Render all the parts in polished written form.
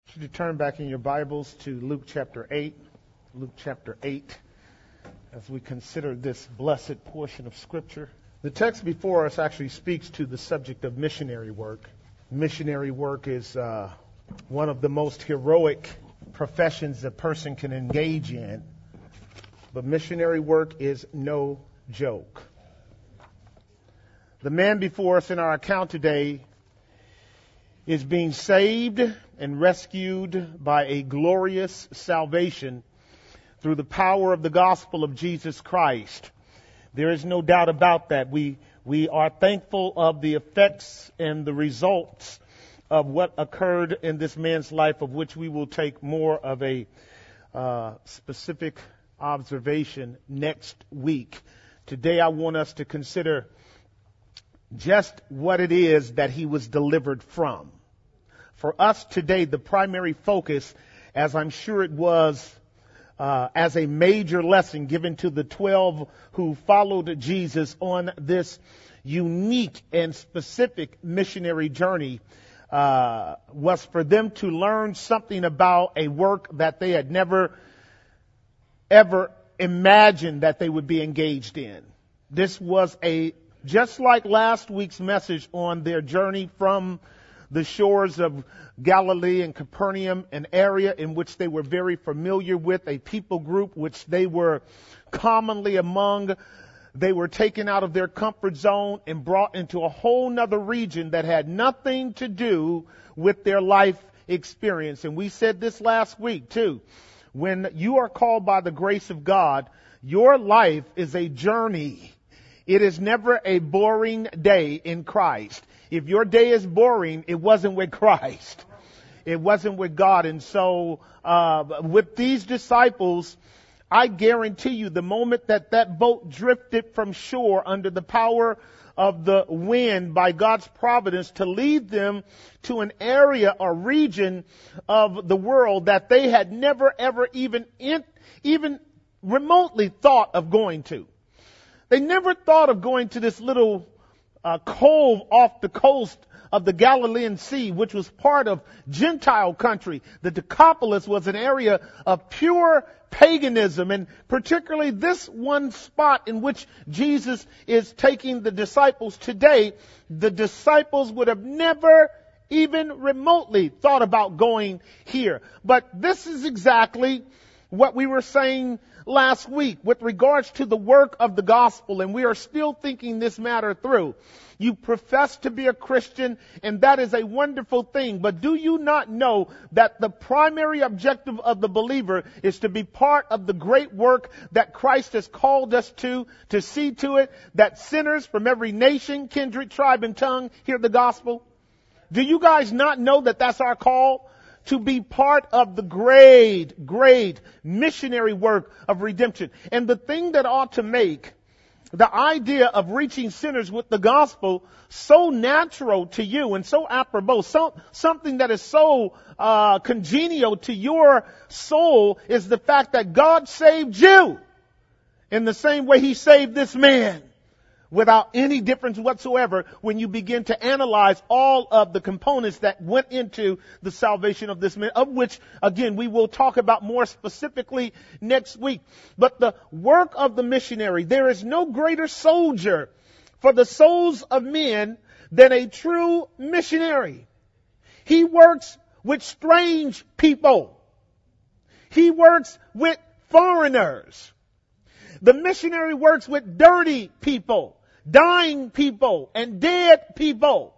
Should you turn back in your Bibles to Luke chapter 8? Luke chapter 8, as we consider this blessed portion of Scripture. The text before us actually speaks to the subject of missionary work. Missionary work is one of the most heroic professions a person can engage in. But missionary work is no joke. The man before us in our account today is being saved and rescued by a glorious salvation through the power of the gospel of Jesus Christ. There is no doubt about that. We are thankful of the effects and the results of what occurred in this man's life, of which we will take more of a specific observation next week. Today I want us to consider just what it is that he was delivered from. For us today, the primary focus, as I'm sure it was as a major lesson given to the 12 who followed Jesus on this unique and specific missionary journey, was for them to learn something about a work that they had never, ever imagined that they would be engaged in. This was just like last week's message on their journey from the shores of Galilee and Capernaum, an area in which they were very familiar with, a people group which they were commonly among. They were taken out of their comfort zone and brought into a whole nother region that had nothing to do with their life experience. And we said this last week too. When you are called by the grace of God, your life is a journey. It is never a boring day in Christ. If your day is boring, it wasn't with Christ. It wasn't with God. And so with these disciples, I guarantee you the moment that boat drifted from shore under the power of the wind by God's providence to lead them to an area or region of the world that they had never ever even remotely thought of going to. They never thought of going to this little cove off the coast of the Galilean Sea, which was part of Gentile country. The Decapolis was an area of pure paganism, and particularly this one spot in which Jesus is taking the disciples today, the disciples would have never even remotely thought about going here. But this is exactly what we were saying last week with regards to the work of the gospel, and we are still thinking this matter through. You profess to be a Christian, and that is a wonderful thing, but do you not know that the primary objective of the believer is to be part of the great work that Christ has called us to see to it that sinners from every nation, kindred, tribe, and tongue hear the gospel? Do you guys not know that that's our call? To be part of the great missionary work of redemption. And the thing that ought to make the idea of reaching sinners with the gospel so natural to you and so apropos, something that is so congenial to your soul, is the fact that God saved you in the same way He saved this man, without any difference whatsoever when you begin to analyze all of the components that went into the salvation of this man, of which, again, we will talk about more specifically next week. But the work of the missionary, there is no greater soldier for the souls of men than a true missionary. He works with strange people. He works with foreigners. The missionary works with dirty people, dying people, and dead people.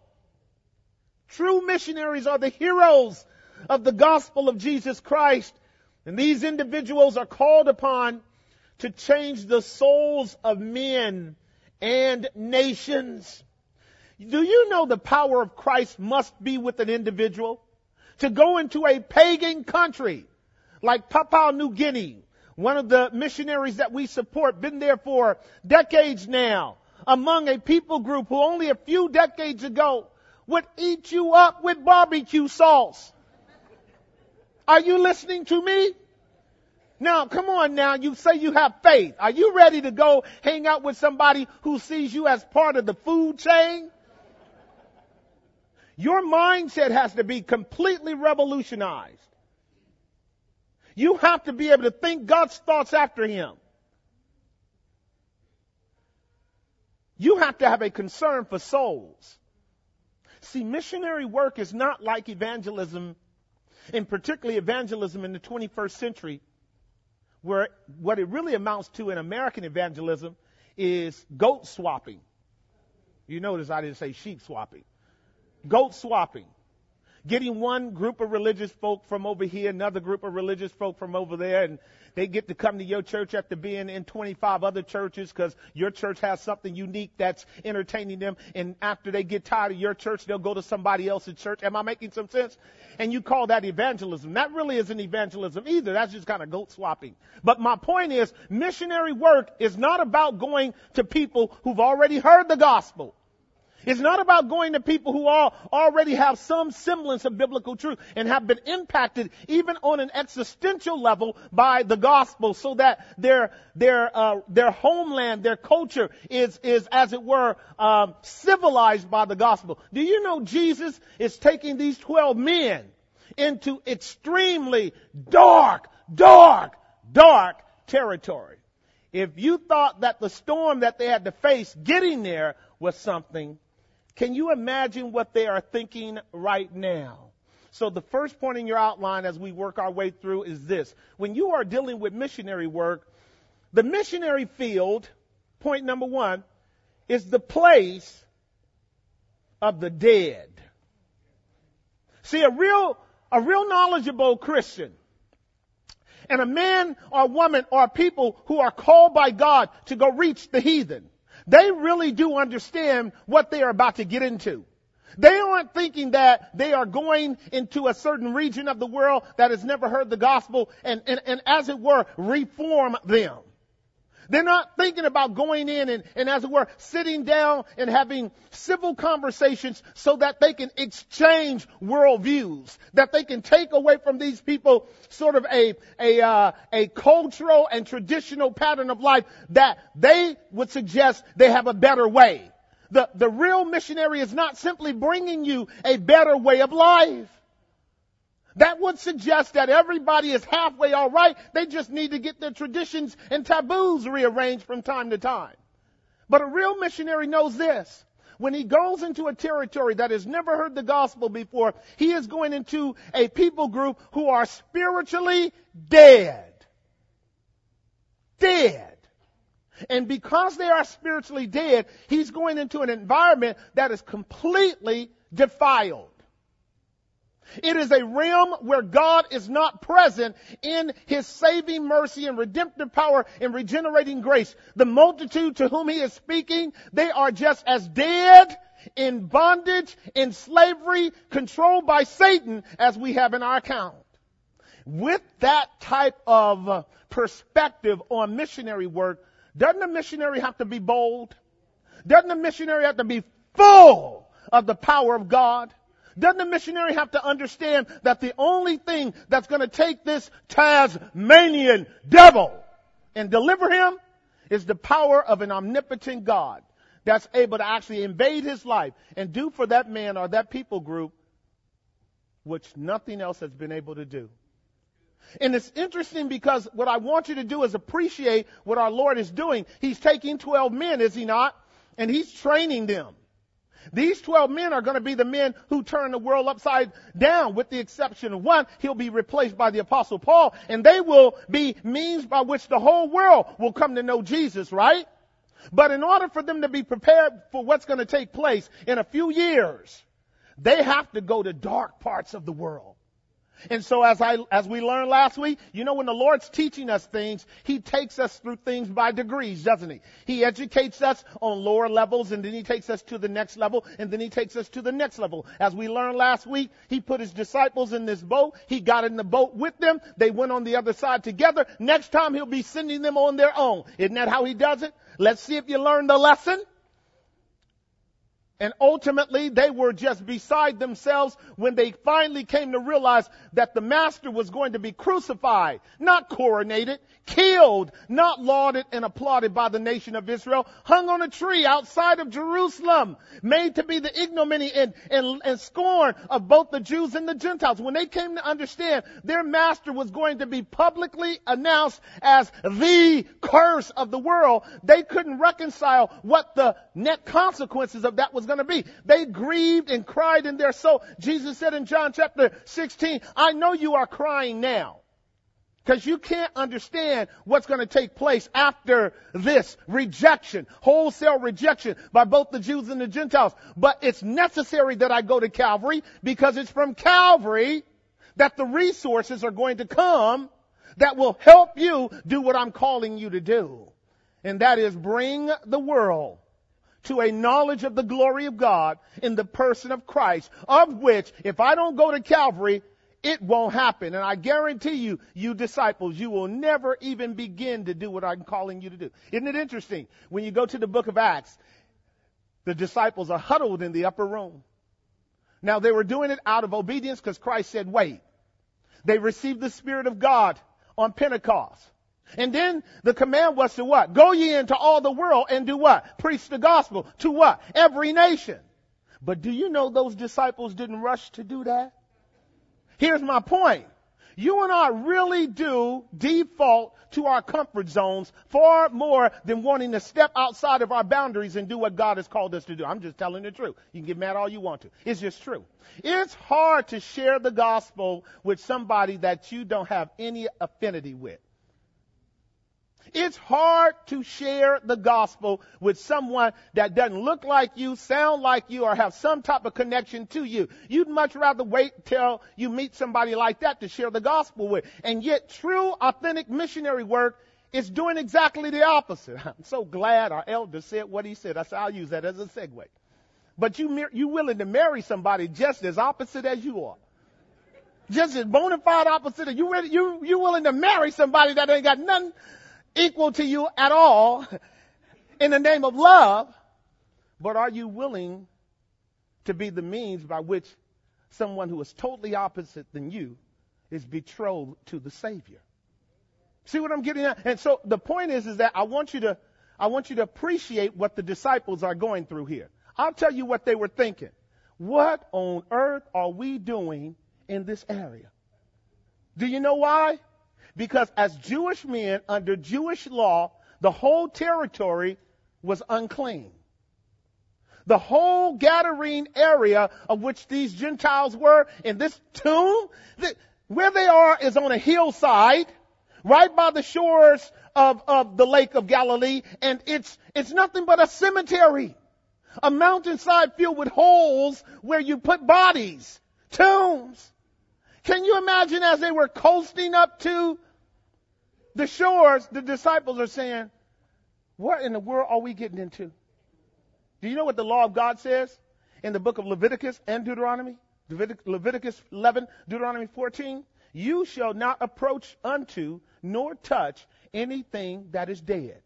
True missionaries are the heroes of the gospel of Jesus Christ. And these individuals are called upon to change the souls of men and nations. Do you know the power of Christ must be with an individual? To go into a pagan country like Papua New Guinea, one of the missionaries that we support, been there for decades now, among a people group who only a few decades ago would eat you up with barbecue sauce. Are you listening to me? Now, come on now, you say you have faith. Are you ready to go hang out with somebody who sees you as part of the food chain? Your mindset has to be completely revolutionized. You have to be able to think God's thoughts after Him. You have to have a concern for souls. See, missionary work is not like evangelism, and particularly evangelism in the 21st century, where what it really amounts to in American evangelism is goat swapping. You notice I didn't say sheep swapping. Goat swapping. Getting one group of religious folk from over here, another group of religious folk from over there, and they get to come to your church after being in 25 other churches because your church has something unique that's entertaining them. And after they get tired of your church, they'll go to somebody else's church. Am I making some sense? And you call that evangelism. That really isn't evangelism either. That's just kind of goat swapping. But my point is, missionary work is not about going to people who've already heard the gospel. It's not about going to people who already have some semblance of biblical truth and have been impacted even on an existential level by the gospel, so that their homeland, their culture is as it were, civilized by the gospel. Do you know Jesus is taking these 12 men into extremely dark territory? If you thought that the storm that they had to face getting there was something, can you imagine what they are thinking right now? So the first point in your outline as we work our way through is this. When you are dealing with missionary work, the missionary field, point number one, is the place of the dead. See, a real knowledgeable Christian and a man or woman or people who are called by God to go reach the heathen, they really do understand what they are about to get into. They aren't thinking that they are going into a certain region of the world that has never heard the gospel and as it were, reform them. They're not thinking about going in and as it were, sitting down and having civil conversations so that they can exchange worldviews, that they can take away from these people sort of a cultural and traditional pattern of life that they would suggest they have a better way. The real missionary is not simply bringing you a better way of life. That would suggest that everybody is halfway all right. They just need to get their traditions and taboos rearranged from time to time. But a real missionary knows this. When he goes into a territory that has never heard the gospel before, he is going into a people group who are spiritually dead. Dead. And because they are spiritually dead, he's going into an environment that is completely defiled. It is a realm where God is not present in His saving mercy and redemptive power and regenerating grace. The multitude to whom He is speaking, they are just as dead, in bondage, in slavery, controlled by Satan as we have in our account. With that type of perspective on missionary work, doesn't a missionary have to be bold? Doesn't a missionary have to be full of the power of God? Doesn't the missionary have to understand that the only thing that's going to take this Tasmanian devil and deliver him is the power of an omnipotent God that's able to actually invade his life and do for that man or that people group which nothing else has been able to do. And it's interesting because what I want you to do is appreciate what our Lord is doing. He's taking 12 men, is He not? And He's training them. These 12 men are going to be the men who turn the world upside down, with the exception of one. He'll be replaced by the Apostle Paul, and they will be means by which the whole world will come to know Jesus, right? But in order for them to be prepared for what's going to take place in a few years, they have to go to dark parts of the world. And so as we learned last week, you know, when the Lord's teaching us things, He takes us through things by degrees, doesn't He? He educates us on lower levels, and then He takes us to the next level, and then He takes us to the next level. As we learned last week, He put His disciples in this boat. He got in the boat with them. They went on the other side together. Next time He'll be sending them on their own. Isn't that how He does it? Let's see if you learned the lesson. And ultimately, they were just beside themselves when they finally came to realize that the master was going to be crucified, not coronated, killed, not lauded and applauded by the nation of Israel, hung on a tree outside of Jerusalem, made to be the ignominy and scorn of both the Jews and the Gentiles. When they came to understand their master was going to be publicly announced as the curse of the world, they couldn't reconcile what the net consequences of that was going to be. They grieved and cried in their soul. Jesus said in John chapter 16, I know you are crying now because you can't understand what's going to take place after this rejection, wholesale rejection by both the Jews and the Gentiles. But it's necessary that I go to Calvary because it's from Calvary that the resources are going to come that will help you do what I'm calling you to do. And that is bring the world to a knowledge of the glory of God in the person of Christ, of which, if I don't go to Calvary, it won't happen. And I guarantee you, you disciples, you will never even begin to do what I'm calling you to do. Isn't it interesting? When you go to the book of Acts, the disciples are huddled in the upper room. Now, they were doing it out of obedience because Christ said, wait. They received the Spirit of God on Pentecost. And then the command was to what? Go ye into all the world and do what? Preach the gospel to what? Every nation. But do you know those disciples didn't rush to do that? Here's my point. You and I really do default to our comfort zones far more than wanting to step outside of our boundaries and do what God has called us to do. I'm just telling the truth. You can get mad all you want to. It's just true. It's hard to share the gospel with somebody that you don't have any affinity with. It's hard to share the gospel with someone that doesn't look like you, sound like you, or have some type of connection to you. You'd much rather wait till you meet somebody like that to share the gospel with. And yet true, authentic missionary work is doing exactly the opposite. I'm so glad our elder said what he said. I said, I'll use that as a segue. But you willing to marry somebody just as opposite as you are. Just as bona fide opposite. You willing to marry somebody that ain't got nothing equal to you at all in the name of love, but are you willing to be the means by which someone who is totally opposite than you is betrothed to the Savior? See what I'm getting at? And so the point is that I want you to appreciate what the disciples are going through here. I'll tell you what they were thinking. What on earth are we doing in this area? Do you know why? Because as Jewish men under Jewish law, the whole territory was unclean. The whole Gadarene area of which these Gentiles were in this tomb, where they are is on a hillside, right by the shores of the Lake of Galilee, and it's nothing but a cemetery, a mountainside filled with holes where you put bodies, tombs. Can you imagine as they were coasting up to the shores, the disciples are saying, what in the world are we getting into? Do you know what the law of God says in the book of Leviticus and Deuteronomy? Leviticus 11, Deuteronomy 14. You shall not approach unto nor touch anything that is dead.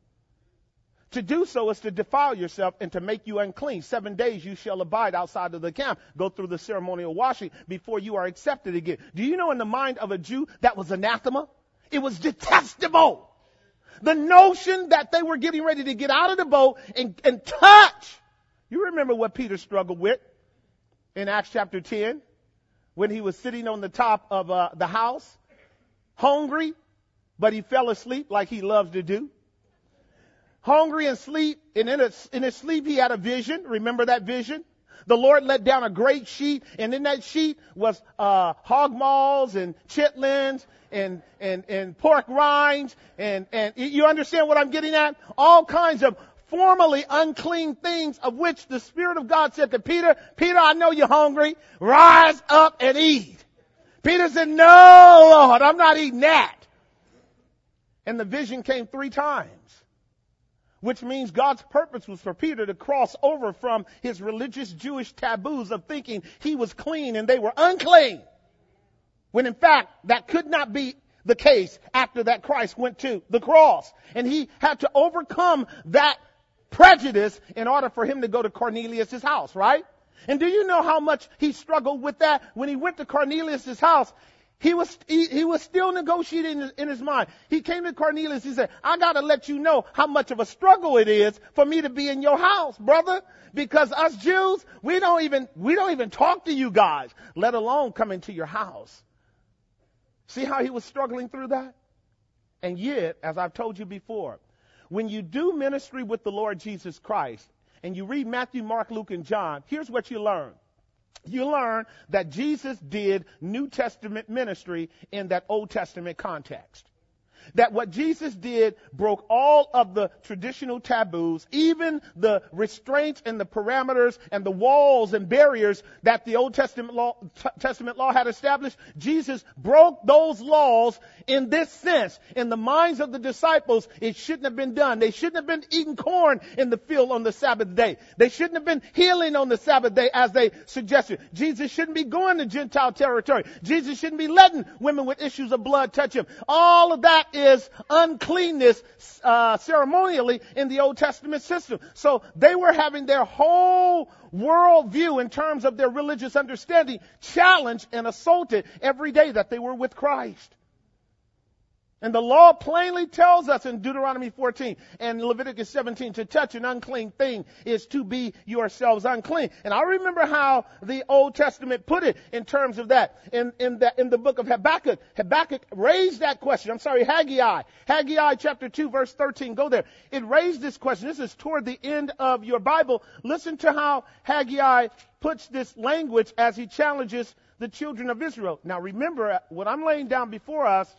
To do so is to defile yourself and to make you unclean. 7 days you shall abide outside of the camp. Go through the ceremonial washing before you are accepted again. Do you know in the mind of a Jew that was anathema? It was detestable. The notion that they were getting ready to get out of the boat and touch. You remember what Peter struggled with in Acts chapter 10 when he was sitting on the top of the house, hungry, but he fell asleep like he loves to do. Hungry and sleep, and in his sleep he had a vision. Remember that vision? The Lord let down a great sheet, and in that sheet was hog maws and chitlins and pork rinds, and you understand what I'm getting at? All kinds of formerly unclean things of which the Spirit of God said to Peter, Peter, I know you're hungry. Rise up and eat. Peter said, no, Lord, I'm not eating that. And the vision came 3 times. Which means God's purpose was for Peter to cross over from his religious Jewish taboos of thinking he was clean and they were unclean. When in fact, that could not be the case after that Christ went to the cross. And he had to overcome that prejudice in order for him to go to Cornelius' house, right? And do you know how much he struggled with that? When he went to Cornelius' house, he was still negotiating in his mind. He came to Cornelius. He said, I got to let you know how much of a struggle it is for me to be in your house, brother. Because us Jews, we don't even talk to you guys, let alone come into your house. See how he was struggling through that? And yet, as I've told you before, when you do ministry with the Lord Jesus Christ, and you read Matthew, Mark, Luke, and John, here's what you learn. You learn that Jesus did New Testament ministry in that Old Testament context. That what Jesus did broke all of the traditional taboos, even the restraints and the parameters and the walls and barriers that the Old Testament law had established. Jesus broke those laws in this sense. In the minds of the disciples, it shouldn't have been done. They shouldn't have been eating corn in the field on the Sabbath day. They shouldn't have been healing on the Sabbath day as they suggested. Jesus shouldn't be going to Gentile territory. Jesus shouldn't be letting women with issues of blood touch him. All of that is uncleanness ceremonially in the Old Testament system. So they were having their whole worldview in terms of their religious understanding challenged and assaulted every day that they were with Christ. And the law plainly tells us in Deuteronomy 14 and Leviticus 17, to touch an unclean thing is to be yourselves unclean. And I remember how the Old Testament put it in terms of that. In the book of Habakkuk, Habakkuk raised that question. Haggai. Haggai chapter 2 verse 13. Go there. It raised this question. This is toward the end of your Bible. Listen to how Haggai puts this language as he challenges the children of Israel. Now remember, what I'm laying down before us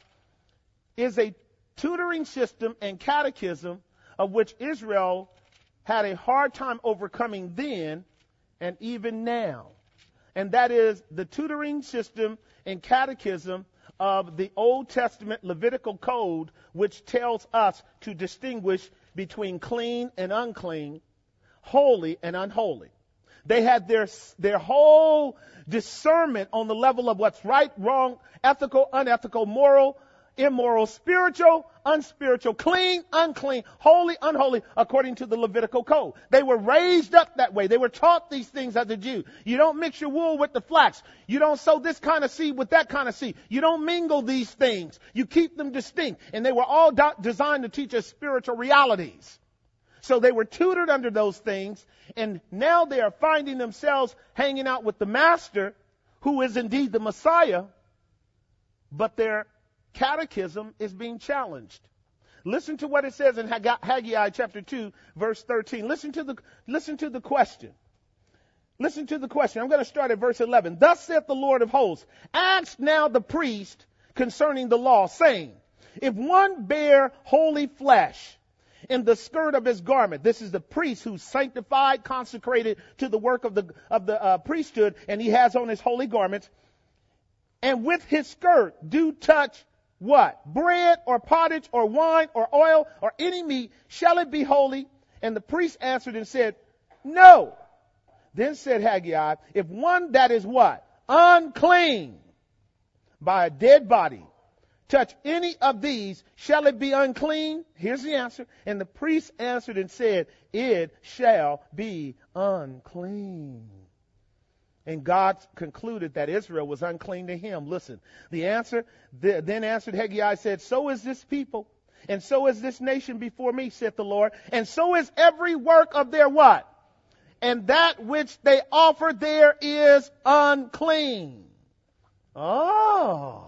is a tutoring system and catechism of which Israel had a hard time overcoming then and even now. And that is the tutoring system and catechism of the Old Testament Levitical code, which tells us to distinguish between clean and unclean, holy and unholy. They had their whole discernment on the level of what's right, wrong, ethical, unethical, moral, immoral, spiritual, unspiritual, clean, unclean, holy, unholy, according to the Levitical code. They were raised up that way. They were taught these things as a Jew. You don't mix your wool with the flax. You don't sow this kind of seed with that kind of seed. You don't mingle these things. You keep them distinct. And they were all designed to teach us spiritual realities. So they were tutored under those things. And now they are finding themselves hanging out with the Master, who is indeed the Messiah, but their catechism is being challenged. Listen to what it says in Haggai chapter 2 verse 13. Listen to the question. Listen to the question. I'm going to start at verse 11. Thus saith the Lord of hosts, ask now the priest concerning the law, saying, if one bear holy flesh in the skirt of his garment, this is the priest who's sanctified, consecrated to the work of the priesthood, and he has on his holy garments, and with his skirt do touch what? Bread or pottage or wine or oil or any meat, shall it be holy? And the priest answered and said, no. Then said Haggai, if one that is what? Unclean by a dead body touch any of these, shall it be unclean? Here's the answer. And the priest answered and said, it shall be unclean. And God concluded that Israel was unclean to him. Listen, the answer, then answered Haggai, said, so is this people, and so is this nation before me, saith the Lord, and so is every work of their what? And that which they offer there is unclean. Oh.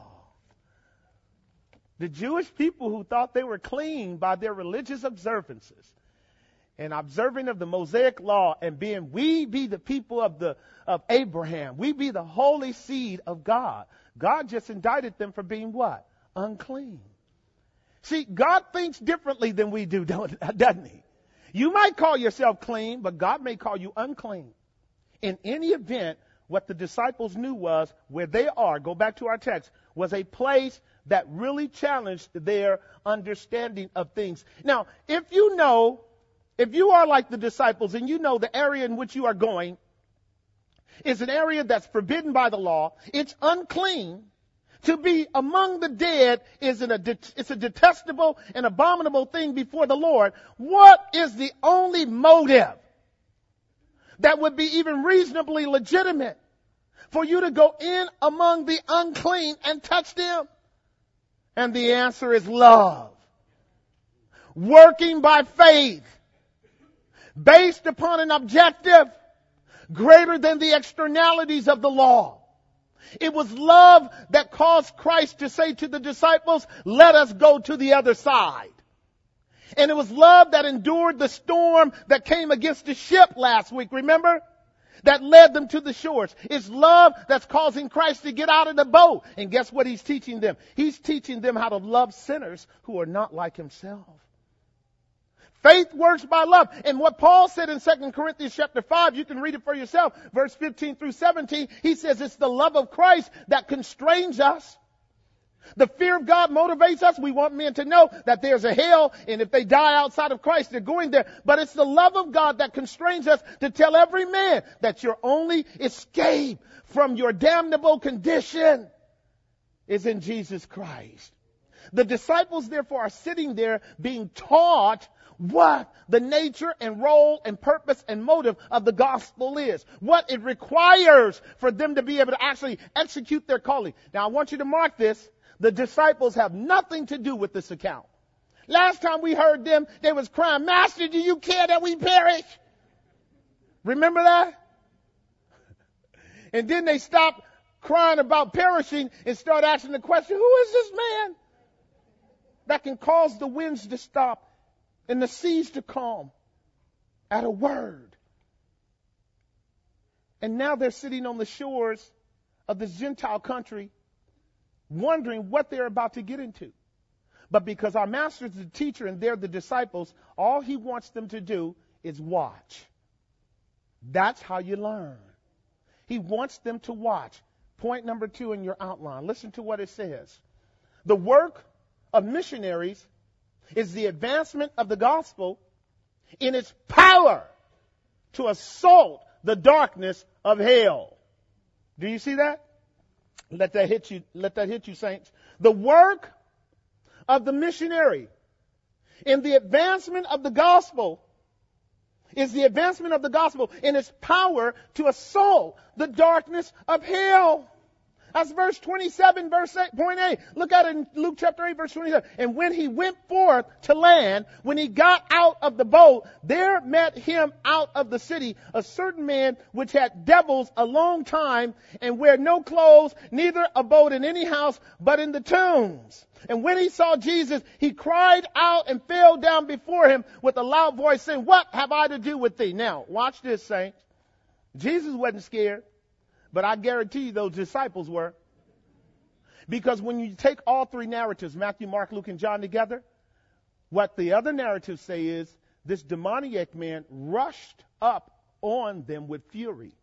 The Jewish people who thought they were clean by their religious observances and observing of the Mosaic law and we be the people of Abraham. We be the holy seed of God. God just indicted them for being what? Unclean. See, God thinks differently than we do, doesn't he? You might call yourself clean, but God may call you unclean. In any event, what the disciples knew was where they are, go back to our text, was a place that really challenged their understanding of things. Now, if you are like the disciples and you know the area in which you are going is an area that's forbidden by the law, it's unclean To be among the dead is it's a detestable and abominable thing before the Lord. What is the only motive that would be even reasonably legitimate for you to go in among the unclean and touch them? And the answer is love. Working by faith, based upon an objective greater than the externalities of the law. It was love that caused Christ to say to the disciples, let us go to the other side. And it was love that endured the storm that came against the ship last week, remember? That led them to the shores. It's love that's causing Christ to get out of the boat. And guess what he's teaching them? He's teaching them how to love sinners who are not like himself. Faith works by love. And what Paul said in 2 Corinthians chapter 5, you can read it for yourself, verse 15 through 17, he says it's the love of Christ that constrains us. The fear of God motivates us. We want men to know that there's a hell, and if they die outside of Christ, they're going there. But it's the love of God that constrains us to tell every man that your only escape from your damnable condition is in Jesus Christ. The disciples, therefore, are sitting there being taught what the nature and role and purpose and motive of the gospel is. What it requires for them to be able to actually execute their calling. Now, I want you to mark this. The disciples have nothing to do with this account. Last time we heard them, they was crying, Master, do you care that we perish? Remember that? And then they stopped crying about perishing and start asking the question, who is this man that can cause the winds to stop and the seas to calm at a word? And now they're sitting on the shores of this Gentile country wondering what they're about to get into. But because our master is the teacher and they're the disciples, all he wants them to do is watch. That's how you learn. He wants them to watch. Point number 2 in your outline. Listen to what it says. The work of missionaries is the advancement of the gospel in its power to assault the darkness of hell. Do you see that? Let that hit you. Let that hit you, saints. The work of the missionary in the advancement of the gospel is the advancement of the gospel in its power to assault the darkness of hell. That's verse 27, point 8. Look at it in Luke chapter 8, verse 27. And when he went forth to land, when he got out of the boat, there met him out of the city a certain man which had devils a long time, and wear no clothes, neither abode in any house, but in the tombs. And when he saw Jesus, he cried out and fell down before him with a loud voice, saying, What have I to do with thee? Now, watch this, saints. Jesus wasn't scared. But I guarantee you those disciples were. Because when you take all 3 narratives, Matthew, Mark, Luke, and John together, what the other narratives say is this demoniac man rushed up on them with fury.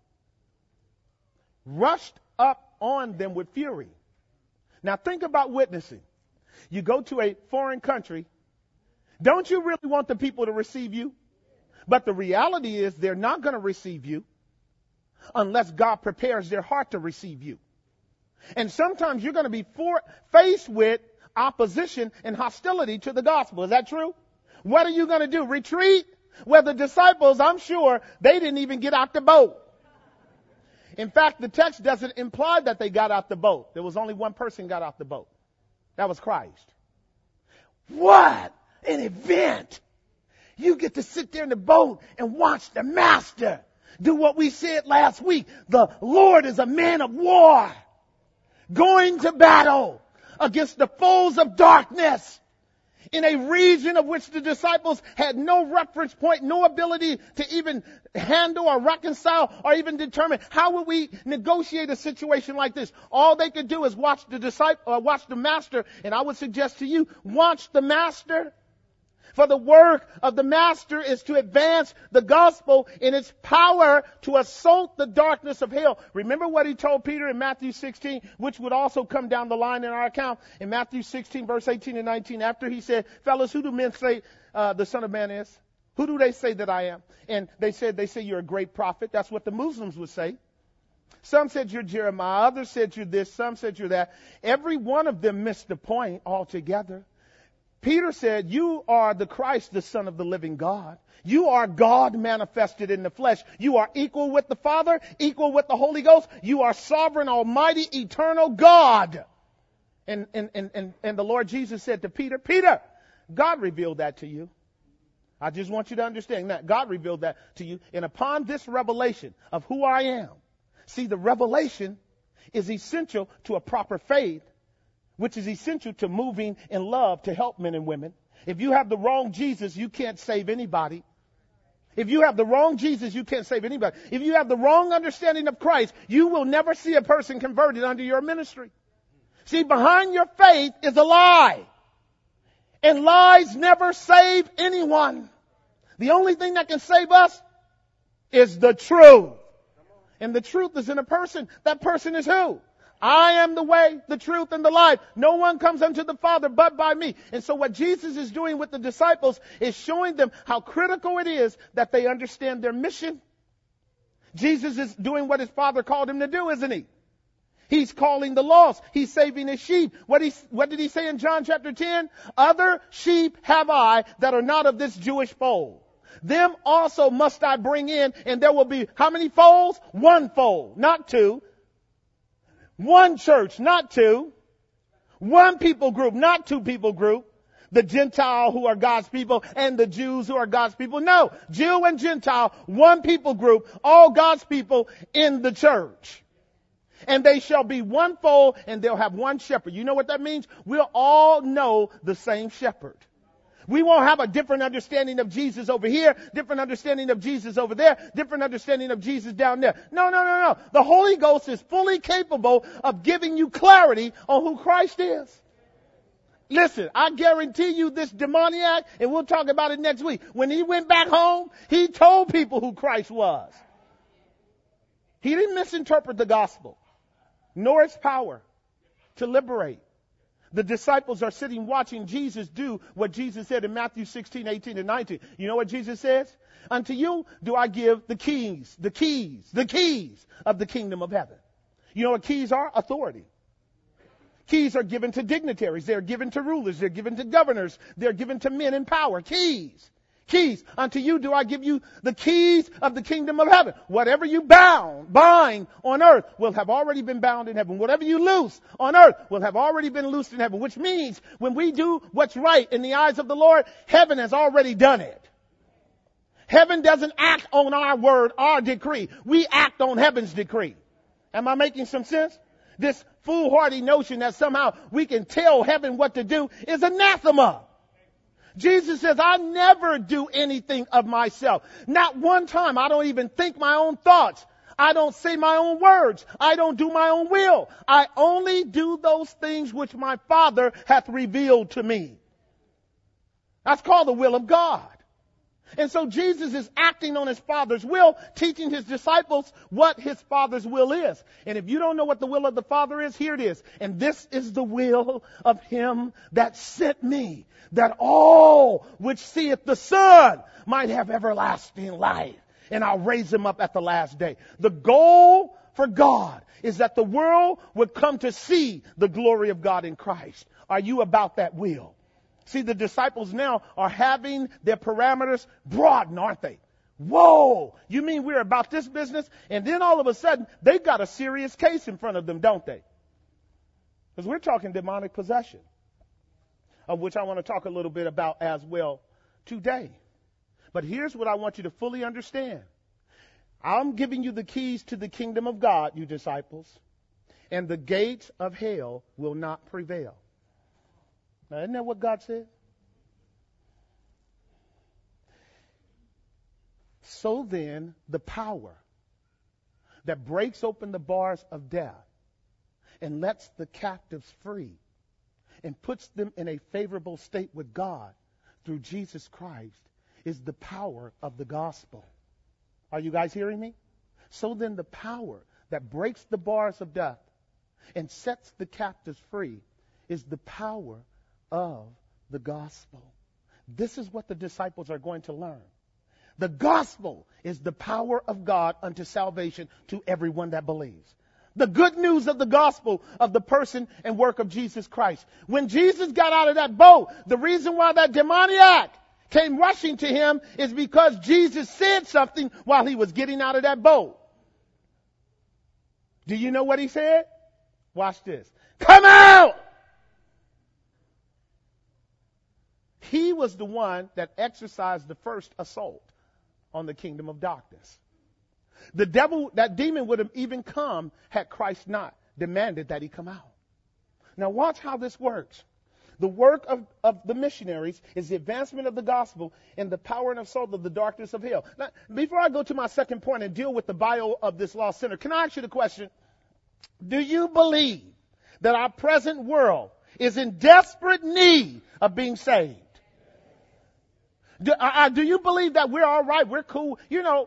Rushed up on them with fury. Now think about witnessing. You go to a foreign country. Don't you really want the people to receive you? But the reality is they're not going to receive you unless God prepares their heart to receive you. And sometimes you're going to be faced with opposition and hostility to the gospel. Is that true? What are you going to do? Retreat? Well, the disciples, I'm sure, they didn't even get out the boat. In fact, the text doesn't imply that they got out the boat. There was only one person got out the boat. That was Christ. What an event! You get to sit there in the boat and watch the master do what we said last week. The Lord is a man of war, going to battle against the foes of darkness in a region of which the disciples had no reference point, no ability to even handle or reconcile or even determine how would we negotiate a situation like this. All they could do is watch the master, and I would suggest to you, watch the master. For the work of the master is to advance the gospel in its power to assault the darkness of hell. Remember what he told Peter in Matthew 16, which would also come down the line in our account. In Matthew 16, verse 18 and 19, after he said, Fellas, who do men say the Son of Man is? Who do they say that I am? And they say you're a great prophet. That's what the Muslims would say. Some said you're Jeremiah. Others said you're this. Some said you're that. Every one of them missed the point altogether. Peter said, you are the Christ, the Son of the living God. You are God manifested in the flesh. You are equal with the Father, equal with the Holy Ghost. You are sovereign, almighty, eternal God. And the Lord Jesus said to Peter, Peter, God revealed that to you. I just want you to understand that. God revealed that to you. And upon this revelation of who I am, see, the revelation is essential to a proper faith, which is essential to moving in love to help men and women. If you have the wrong Jesus, you can't save anybody. If you have the wrong Jesus, you can't save anybody. If you have the wrong understanding of Christ, you will never see a person converted under your ministry. See, behind your faith is a lie. And lies never save anyone. The only thing that can save us is the truth. And the truth is in a person. That person is who? I am the way, the truth, and the life. No one comes unto the Father but by me. And so what Jesus is doing with the disciples is showing them how critical it is that they understand their mission. Jesus is doing what his Father called him to do, isn't he? He's calling the lost. He's saving his sheep. What did he say in John chapter 10? Other sheep have I that are not of this Jewish fold. Them also must I bring in, and there will be how many folds? One fold, not two. One church, not two. One people group, not two people group. The Gentile who are God's people and the Jews who are God's people. No, Jew and Gentile, one people group, all God's people in the church. And they shall be one fold and they'll have one shepherd. You know what that means? We'll all know the same shepherd. We won't have a different understanding of Jesus over here, different understanding of Jesus over there, different understanding of Jesus down there. No. The Holy Ghost is fully capable of giving you clarity on who Christ is. Listen, I guarantee you this demoniac, and we'll talk about it next week, when he went back home, he told people who Christ was. He didn't misinterpret the gospel, nor its power to liberate. The disciples are sitting watching Jesus do what Jesus said in Matthew 16, 18, and 19. You know what Jesus says? Unto you do I give the keys of the kingdom of heaven. You know what keys are? Authority. Keys are given to dignitaries. They're given to rulers. They're given to governors. They're given to men in power. Keys. Unto you do I give you the keys of the kingdom of heaven. Whatever you bind on earth will have already been bound in heaven. Whatever you loose on earth will have already been loosed in heaven. Which means when we do what's right in the eyes of the Lord, heaven has already done it. Heaven doesn't act on our word, our decree. We act on heaven's decree. Am I making some sense? This foolhardy notion that somehow we can tell heaven what to do is anathema. Jesus says, I never do anything of myself. Not one time. I don't even think my own thoughts. I don't say my own words. I don't do my own will. I only do those things which my Father hath revealed to me. That's called the will of God. And so Jesus is acting on his Father's will, teaching his disciples what his Father's will is. And if you don't know what the will of the Father is, here it is. And this is the will of him that sent me, that all which seeth the Son might have everlasting life. And I'll raise him up at the last day. The goal for God is that the world would come to see the glory of God in Christ. Are you about that will? See, the disciples now are having their parameters broadened, aren't they? Whoa! You mean we're about this business? And then all of a sudden, they've got a serious case in front of them, don't they? Because we're talking demonic possession, of which I want to talk a little bit about as well today. But here's what I want you to fully understand. I'm giving you the keys to the kingdom of God, you disciples, and the gates of hell will not prevail. Now, isn't that what God said? So then, the power that breaks open the bars of death and lets the captives free and puts them in a favorable state with God through Jesus Christ is the power of the gospel. Are you guys hearing me? So then, the power that breaks the bars of death and sets the captives free is the power of the gospel. This is what the disciples are going to learn. The gospel is the power of God unto salvation to everyone that believes. The good news of the gospel of the person and work of Jesus Christ. When Jesus got out of that boat, the reason why that demoniac came rushing to him is because Jesus said something while he was getting out of that boat. Do you know what he said? Watch this. Come out! He was the one that exercised the first assault on the kingdom of darkness. The devil, that demon would have even come had Christ not demanded that he come out. Now watch how this works. The work of the missionaries is the advancement of the gospel and the power and assault of the darkness of hell. Now, before I go to my second point and deal with the bio of this lost sinner, can I ask you the question? Do you believe that our present world is in desperate need of being saved? Do you believe that we're all right, we're cool? You know,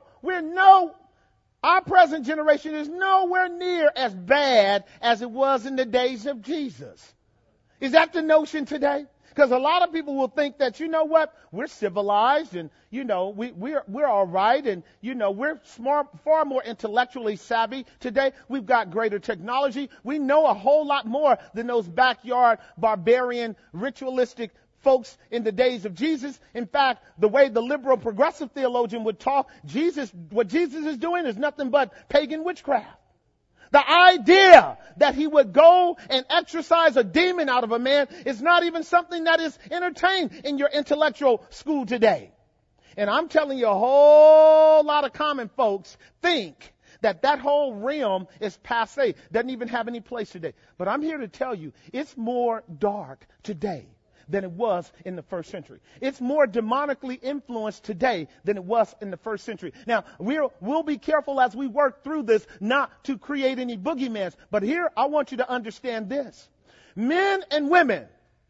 our present generation is nowhere near as bad as it was in the days of Jesus. Is that the notion today? Because a lot of people will think that, you know what, we're civilized and, you know, we're all right and, you know, we're smart, far more intellectually savvy today. We've got greater technology. We know a whole lot more than those backyard barbarian ritualistic folks in the days of Jesus. In fact, the way the liberal progressive theologian would talk, what Jesus is doing is nothing but pagan witchcraft. The idea that he would go and exorcise a demon out of a man is not even something that is entertained in your intellectual school today. And I'm telling you, a whole lot of common folks think that whole realm is passé, doesn't even have any place today. But I'm here to tell you, it's more dark today than it was in the first century. It's more demonically influenced today than it was in the first century. Now, we'll be careful as we work through this not to create any boogeymans. But here, I want you to understand this. Men and women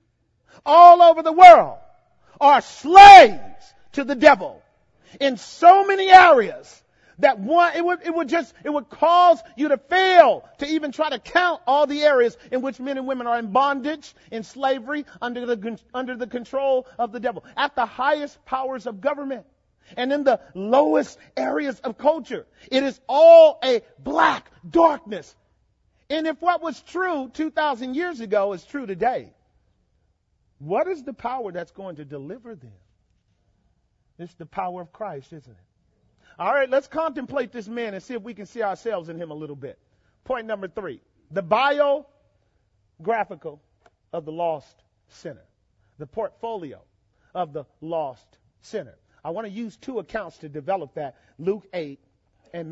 all over the world are slaves to the devil in so many areas that it would cause you to fail to even try to count all the areas in which men and women are in bondage, in slavery, under the control of the devil, at the highest powers of government and in the lowest areas of culture. It is all a black darkness. And if what was true 2,000 years ago is true today, what is the power that's going to deliver them? It's the power of Christ, isn't it? All right, let's contemplate this man and see if we can see ourselves in him a little bit. Point number 3, the biographical of the lost sinner, the portfolio of the lost sinner. I want to use 2 accounts to develop that, Luke 8 and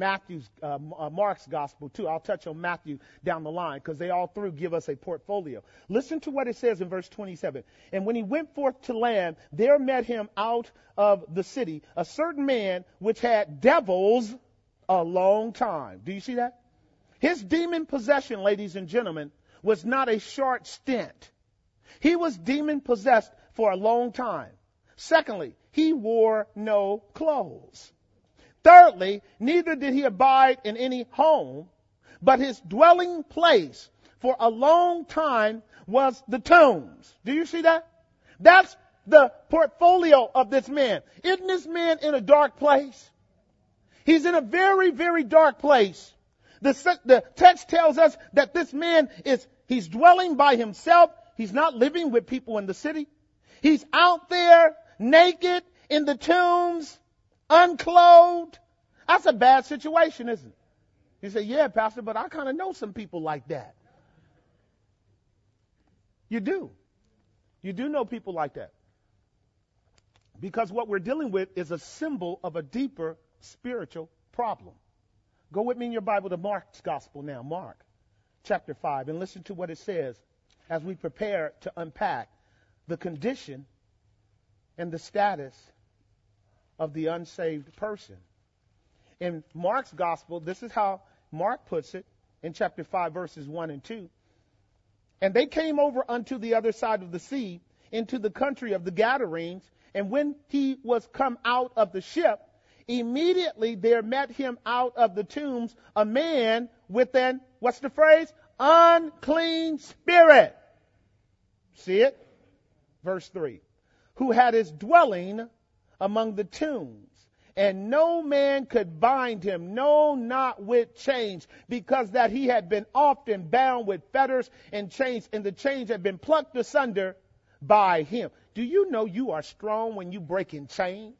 Mark's gospel too. I'll touch on Matthew down the line because they all through give us a portfolio. Listen to what it says in verse 27. And when he went forth to land, there met him out of the city a certain man which had devils a long time. Do you see that? His demon possession, ladies and gentlemen, was not a short stint. He was demon possessed for a long time. Secondly, he wore no clothes. Thirdly, neither did he abide in any home, but his dwelling place for a long time was the tombs. Do you see that? That's the portfolio of this man. Isn't this man in a dark place? He's in a very, very dark place. The text tells us that this man he's dwelling by himself. He's not living with people in the city. He's out there naked in the tombs, unclothed. That's a bad situation, isn't it? You say, yeah, Pastor, but I kind of know some people like that. You do. You do know people like that. Because what we're dealing with is a symbol of a deeper spiritual problem. Go with me in your Bible to Mark's gospel now, Mark chapter 5, and listen to what it says as we prepare to unpack the condition and the status of the unsaved person. In Mark's gospel, this is how Mark puts it in chapter 5, verses 1 and 2. And they came over unto the other side of the sea, into the country of the Gadarenes. And when he was come out of the ship, immediately there met him out of the tombs a man with an, what's the phrase? Unclean spirit. See it? Verse 3. Who had his dwelling among the tombs. And no man could bind him, no, not with chains, because that he had been often bound with fetters and chains, and the chains had been plucked asunder by him. Do you know you are strong when you break in chains?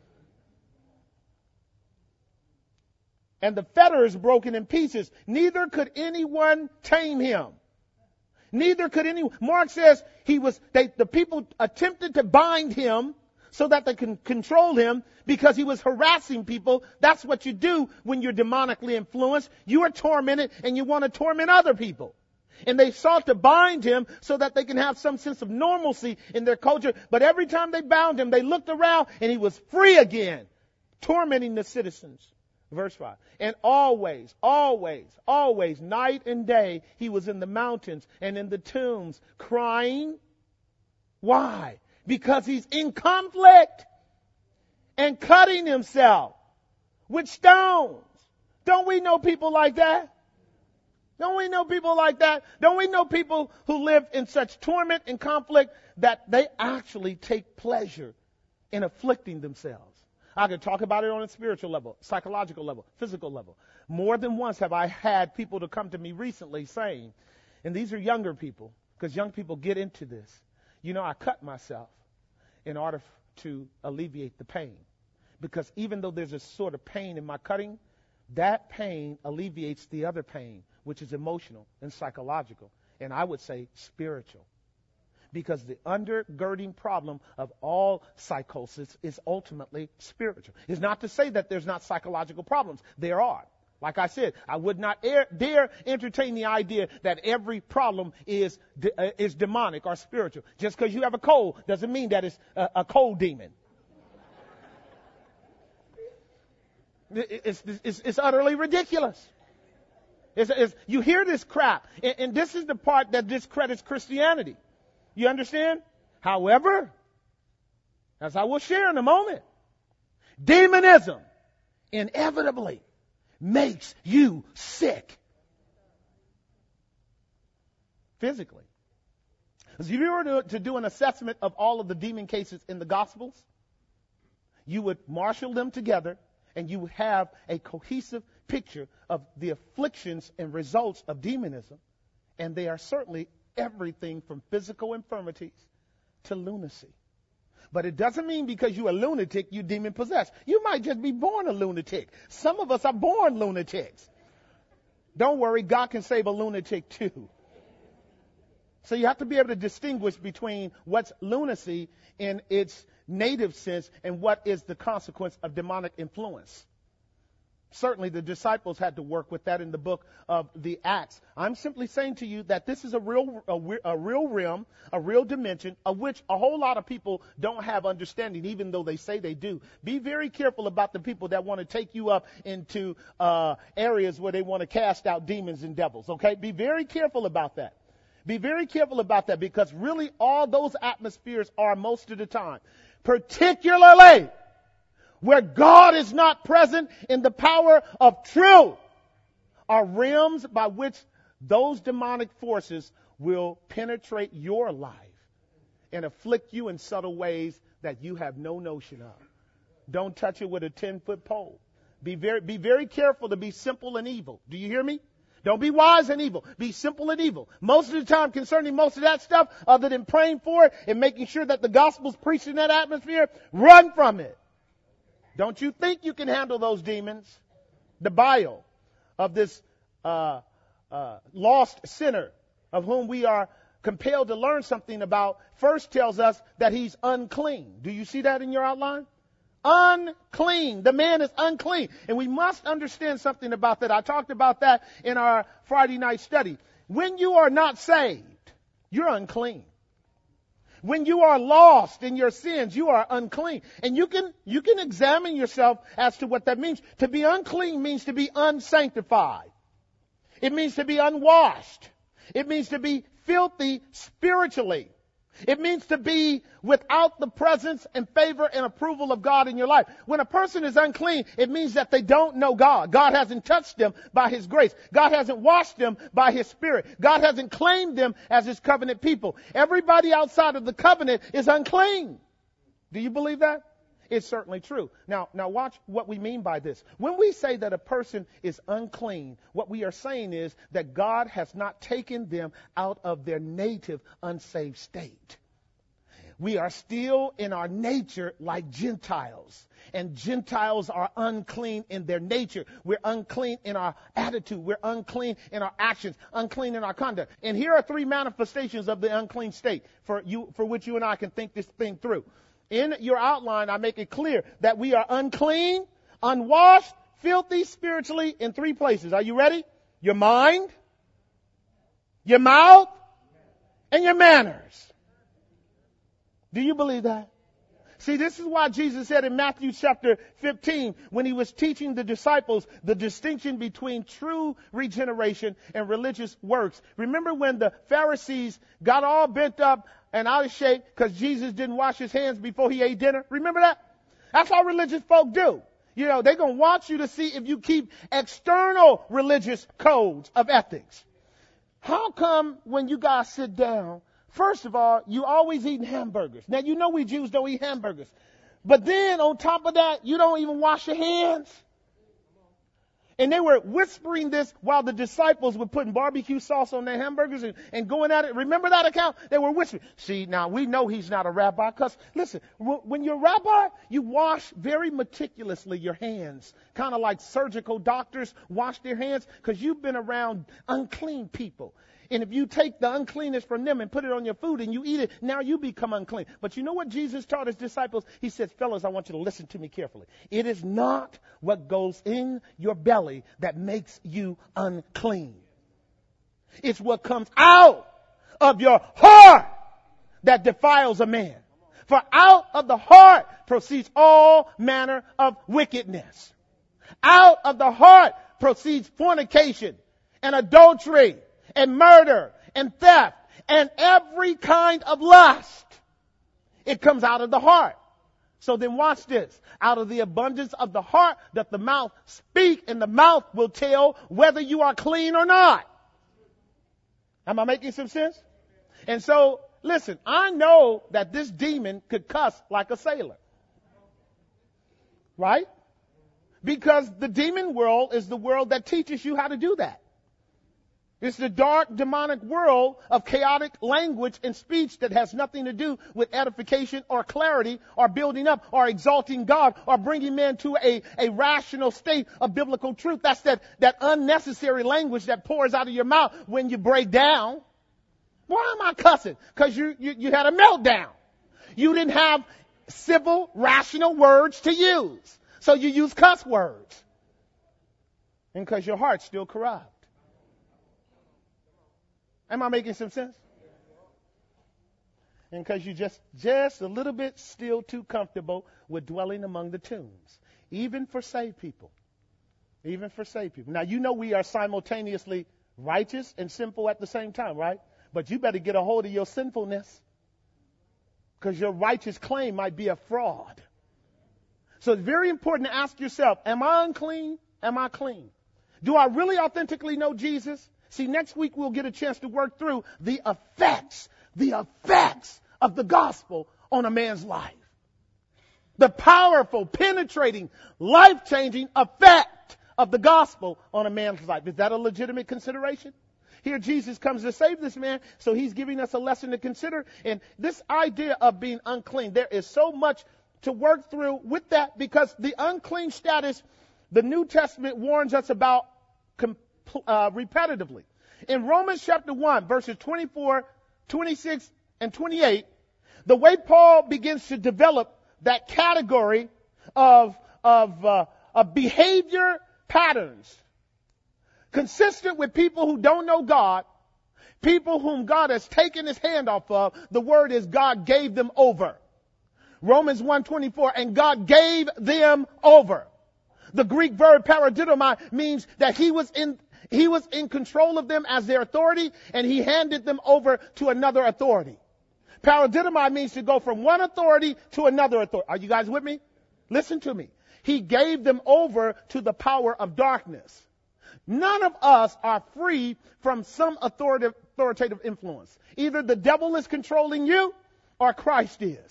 And the fetters broken in pieces. Neither could anyone tame him. Neither could anyone. Mark says the people attempted to bind him so that they can control him because he was harassing people. That's what you do when you're demonically influenced. You are tormented and you want to torment other people. And they sought to bind him so that they can have some sense of normalcy in their culture. But every time they bound him, they looked around and he was free again, tormenting the citizens. Verse 5. And always, night and day, he was in the mountains and in the tombs crying. Why? Because he's in conflict and cutting himself with stones. Don't we know people like that? Don't we know people like that? Don't we know people who live in such torment and conflict that they actually take pleasure in afflicting themselves? I could talk about it on a spiritual level, psychological level, physical level. More than once have I had people to come to me recently saying, and these are younger people, because young people get into this. You know, I cut myself in order to alleviate the pain. Because even though there's a sort of pain in my cutting, that pain alleviates the other pain, which is emotional and psychological, and I would say spiritual. Because the undergirding problem of all psychosis is ultimately spiritual. It's not to say that there's not psychological problems. There are. Like I said, I would not dare entertain the idea that every problem is demonic or spiritual. Just because you have a cold doesn't mean that it's a cold demon. It's utterly ridiculous. You hear this crap, and this is the part that discredits Christianity. You understand? However, as I will share in a moment, demonism inevitably makes you sick physically. If you were to do an assessment of all of the demon cases in the Gospels, you would marshal them together and you would have a cohesive picture of the afflictions and results of demonism. And they are certainly everything from physical infirmities to lunacy. But it doesn't mean because you're a lunatic, you're demon possessed. You might just be born a lunatic. Some of us are born lunatics. Don't worry, God can save a lunatic too. So you have to be able to distinguish between what's lunacy in its native sense and what is the consequence of demonic influence. Certainly the disciples had to work with that in the book of the Acts. I'm simply saying to you that this is a real realm, a real dimension of which a whole lot of people don't have understanding, even though they say they do. Be very careful about the people that want to take you up into areas where they want to cast out demons and devils, okay? Be very careful about that. Be very careful about that, because really all those atmospheres are most of the time, particularly where God is not present in the power of truth, are realms by which those demonic forces will penetrate your life and afflict you in subtle ways that you have no notion of. Don't touch it with a 10-foot pole. Be very careful to be simple and evil. Do you hear me? Don't be wise and evil. Be simple and evil. Most of the time concerning most of that stuff, other than praying for it and making sure that the gospel's preached in that atmosphere, run from it. Don't you think you can handle those demons? The bio of this lost sinner of whom we are compelled to learn something about first tells us that he's unclean. Do you see that in your outline? Unclean. The man is unclean. And we must understand something about that. I talked about that in our Friday night study. When you are not saved, you're unclean. When you are lost in your sins, you are unclean. And you can examine yourself as to what that means. To be unclean means to be unsanctified. It means to be unwashed. It means to be filthy spiritually. It means to be without the presence and favor and approval of God in your life. When a person is unclean, it means that they don't know God. God hasn't touched them by His grace. God hasn't washed them by His Spirit. God hasn't claimed them as His covenant people. Everybody outside of the covenant is unclean. Do you believe that? It's certainly true. Now watch what we mean by this. When we say that a person is unclean, what we are saying is that God has not taken them out of their native unsaved state. We are still in our nature like Gentiles. And Gentiles are unclean in their nature. We're unclean in our attitude. We're unclean in our actions, unclean in our conduct. And here are 3 manifestations of the unclean state for which you and I can think this thing through. In your outline, I make it clear that we are unclean, unwashed, filthy spiritually in 3 places. Are you ready? Your mind, your mouth, and your manners. Do you believe that? See, this is why Jesus said in Matthew chapter 15, when he was teaching the disciples the distinction between true regeneration and religious works. Remember when the Pharisees got all bent up and out of shape because Jesus didn't wash his hands before he ate dinner? Remember that? That's how religious folk do. You know, they're going to watch you to see if you keep external religious codes of ethics. How come when you guys sit down, first of all, you always eating hamburgers? Now, you know we Jews don't eat hamburgers. But then, on top of that, you don't even wash your hands. And they were whispering this while the disciples were putting barbecue sauce on their hamburgers and going at it. Remember that account? They were whispering. See, now we know he's not a rabbi because, listen, when you're a rabbi, you wash very meticulously your hands. Kind of like surgical doctors wash their hands because you've been around unclean people. And if you take the uncleanness from them and put it on your food and you eat it, now you become unclean. But you know what Jesus taught his disciples? He said, fellas, I want you to listen to me carefully. It is not what goes in your belly that makes you unclean. It's what comes out of your heart that defiles a man. For out of the heart proceeds all manner of wickedness. Out of the heart proceeds fornication and adultery and murder, and theft, and every kind of lust. It comes out of the heart. So then watch this. Out of the abundance of the heart doth the mouth speak, and the mouth will tell whether you are clean or not. Am I making some sense? And so, listen, I know that this demon could cuss like a sailor. Right? Because the demon world is the world that teaches you how to do that. It's the dark, demonic world of chaotic language and speech that has nothing to do with edification or clarity or building up or exalting God or bringing men to a rational state of biblical truth. That's that unnecessary language that pours out of your mouth when you break down. Why am I cussing? Because you had a meltdown. You didn't have civil, rational words to use. So you use cuss words. And because your heart's still corrupt. Am I making some sense? And because you just a little bit still too comfortable with dwelling among the tombs. Even for saved people. Even for saved people. Now, you know we are simultaneously righteous and sinful at the same time, right? But you better get a hold of your sinfulness. Because your righteous claim might be a fraud. So it's very important to ask yourself, am I unclean? Am I clean? Do I really authentically know Jesus? See, next week we'll get a chance to work through the effects of the gospel on a man's life. The powerful, penetrating, life-changing effect of the gospel on a man's life. Is that a legitimate consideration? Here Jesus comes to save this man, so he's giving us a lesson to consider. And this idea of being unclean, there is so much to work through with that because the unclean status, the New Testament warns us about repetitively. In Romans chapter 1, verses 24, 26, and 28, the way Paul begins to develop that category of behavior patterns consistent with people who don't know God, people whom God has taken his hand off of, the word is God gave them over. Romans 1:24, and God gave them over. The Greek verb paradidomai means that he was in control of them as their authority, and he handed them over to another authority. Paradidomai means to go from one authority to another authority. Are you guys with me? Listen to me. He gave them over to the power of darkness. None of us are free from some authoritative influence. Either the devil is controlling you or Christ is.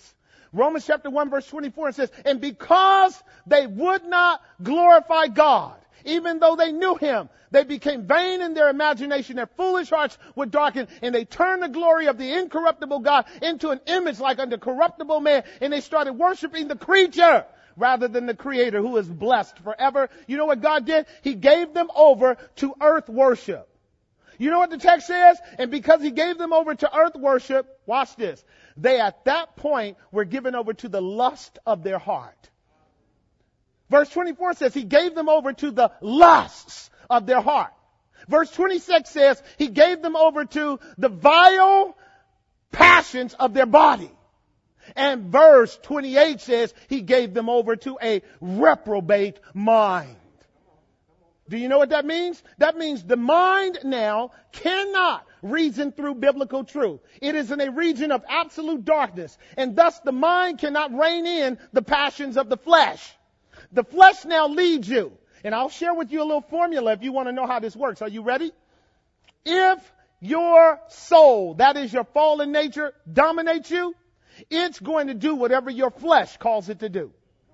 Romans chapter 1 verse 24, it says, and because they would not glorify God, even though they knew him, they became vain in their imagination. Their foolish hearts were darkened, and they turned the glory of the incorruptible God into an image like unto corruptible man, and they started worshiping the creature rather than the Creator, who is blessed forever. You know what God did? He gave them over to earth worship. You know what the text says? And because he gave them over to earth worship, watch this, they at that point were given over to the lust of their heart. Verse 24 says he gave them over to the lusts of their heart. Verse 26 says he gave them over to the vile passions of their body. And verse 28 says he gave them over to a reprobate mind. Do you know what that means? That means the mind now cannot reason through biblical truth. It is in a region of absolute darkness, and thus the mind cannot rein in the passions of the flesh. The flesh now leads you. And I'll share with you a little formula if you want to know how this works. Are you ready? If your soul, that is your fallen nature, dominates you, it's going to do whatever your flesh calls it to do.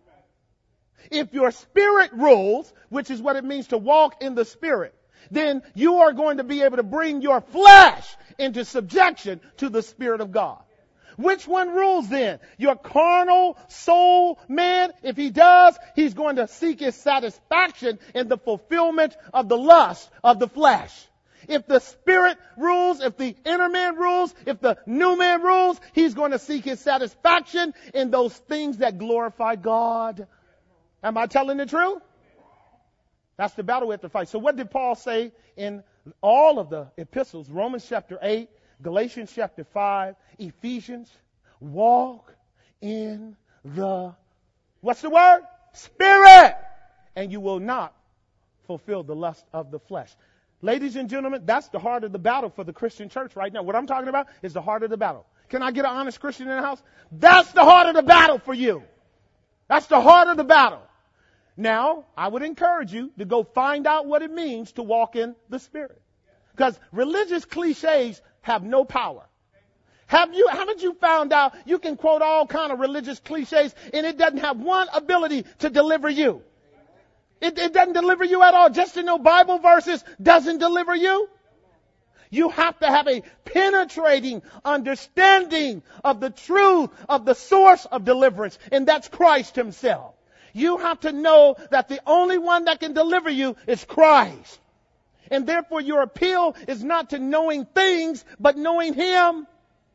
If your spirit rules, which is what it means to walk in the spirit, then you are going to be able to bring your flesh into subjection to the Spirit of God. Which one rules then? Your carnal soul man, if he does, he's going to seek his satisfaction in the fulfillment of the lust of the flesh. If the spirit rules, if the inner man rules, if the new man rules, he's going to seek his satisfaction in those things that glorify God. Am I telling the truth? That's the battle we have to fight. So what did Paul say in all of the epistles? Romans chapter 8, Galatians chapter 5, Ephesians. Walk in the, what's the word? Spirit. And you will not fulfill the lust of the flesh. Ladies and gentlemen, that's the heart of the battle for the Christian church right now. What I'm talking about is the heart of the battle. Can I get an honest Christian in the house? That's the heart of the battle for you. That's the heart of the battle. Now, I would encourage you to go find out what it means to walk in the Spirit. Because religious cliches have no power. Haven't you found out you can quote all kind of religious cliches and it doesn't have one ability to deliver you? It doesn't deliver you at all. Just to know Bible verses doesn't deliver you. You have to have a penetrating understanding of the truth of the source of deliverance, and that's Christ himself. You have to know that the only one that can deliver you is Christ. And therefore your appeal is not to knowing things, but knowing him.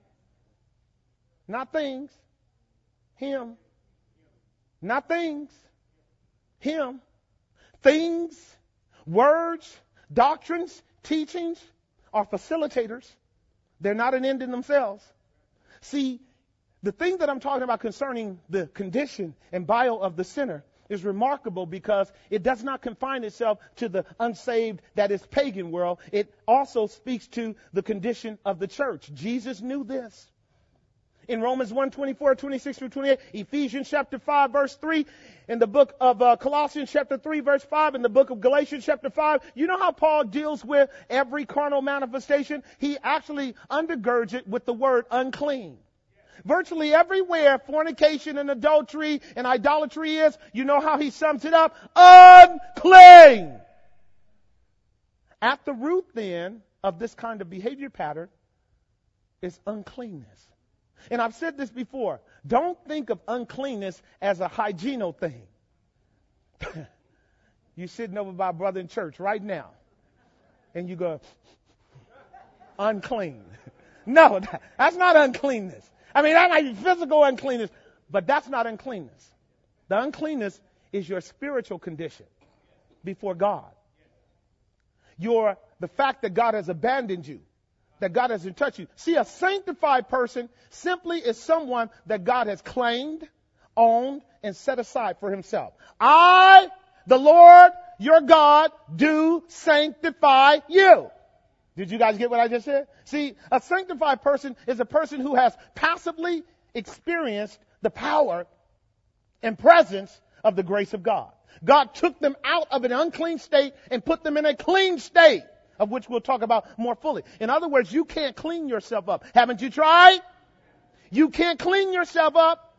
Not things. Him. Not things. Him. Things, words, doctrines, teachings are facilitators. They're not an end in themselves. See, the thing that I'm talking about concerning the condition and bio of the sinner is remarkable because it does not confine itself to the unsaved, that is pagan world. It also speaks to the condition of the church. Jesus knew this. In Romans 1, 24, 26 through 28, Ephesians chapter 5, verse 3, in the book of Colossians chapter 3, verse 5, in the book of Galatians chapter 5, you know how Paul deals with every carnal manifestation? He actually undergirds it with the word unclean. Virtually everywhere fornication and adultery and idolatry is, you know how he sums it up? Unclean. At the root then of this kind of behavior pattern is uncleanness. And I've said this before. Don't think of uncleanness as a hygienical thing. You're sitting over by a brother in church right now, and you go, unclean. No, that's not uncleanness. I mean, that might be physical uncleanness, but that's not uncleanness. The uncleanness is your spiritual condition before God. The fact that God has abandoned you, that God hasn't touched you. See, a sanctified person simply is someone that God has claimed, owned, and set aside for himself. I, the Lord, your God, do sanctify you. Did you guys get what I just said? See, a sanctified person is a person who has passively experienced the power and presence of the grace of God. God took them out of an unclean state and put them in a clean state, of which we'll talk about more fully. In other words, you can't clean yourself up. Haven't you tried? You can't clean yourself up.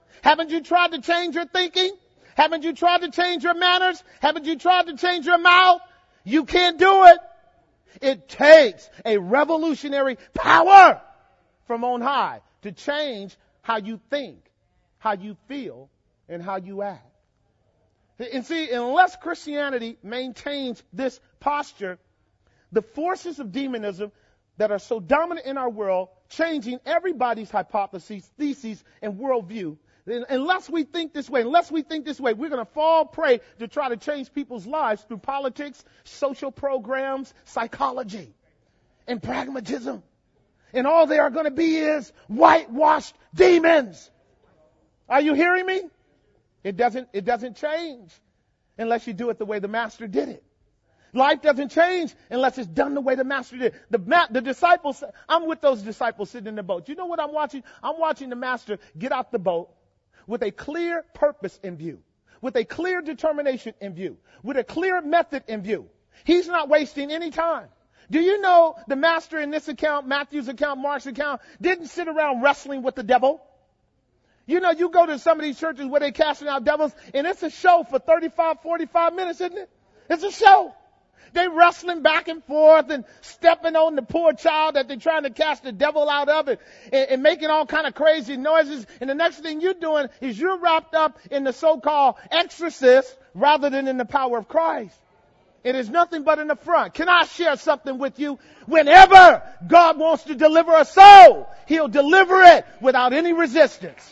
Haven't you tried to change your thinking? Haven't you tried to change your manners? Haven't you tried to change your mouth? You can't do it. It takes a revolutionary power from on high to change how you think, how you feel, and how you act. And see, unless Christianity maintains this posture, the forces of demonism that are so dominant in our world, changing everybody's hypotheses, theses, and worldview, unless we think this way, we're going to fall prey to try to change people's lives through politics, social programs, psychology, and pragmatism. And all they are going to be is whitewashed demons. Are you hearing me? It doesn't change unless you do it the way the master did it. Life doesn't change unless it's done the way the master did. The disciples, I'm with those disciples sitting in the boat. You know what I'm watching? I'm watching the master get out the boat with a clear purpose in view, with a clear determination in view, with a clear method in view. He's not wasting any time. Do you know the master in this account, Matthew's account, Mark's account, didn't sit around wrestling with the devil? You know, you go to some of these churches where they're casting out devils, and it's a show for 35, 45 minutes, isn't it? It's a show. They wrestling back and forth and stepping on the poor child that they're trying to cast the devil out of it and making all kind of crazy noises. And the next thing you're doing is you're wrapped up in the so-called exorcist rather than in the power of Christ. It is nothing but an affront. Can I share something with you? Whenever God wants to deliver a soul, He'll deliver it without any resistance.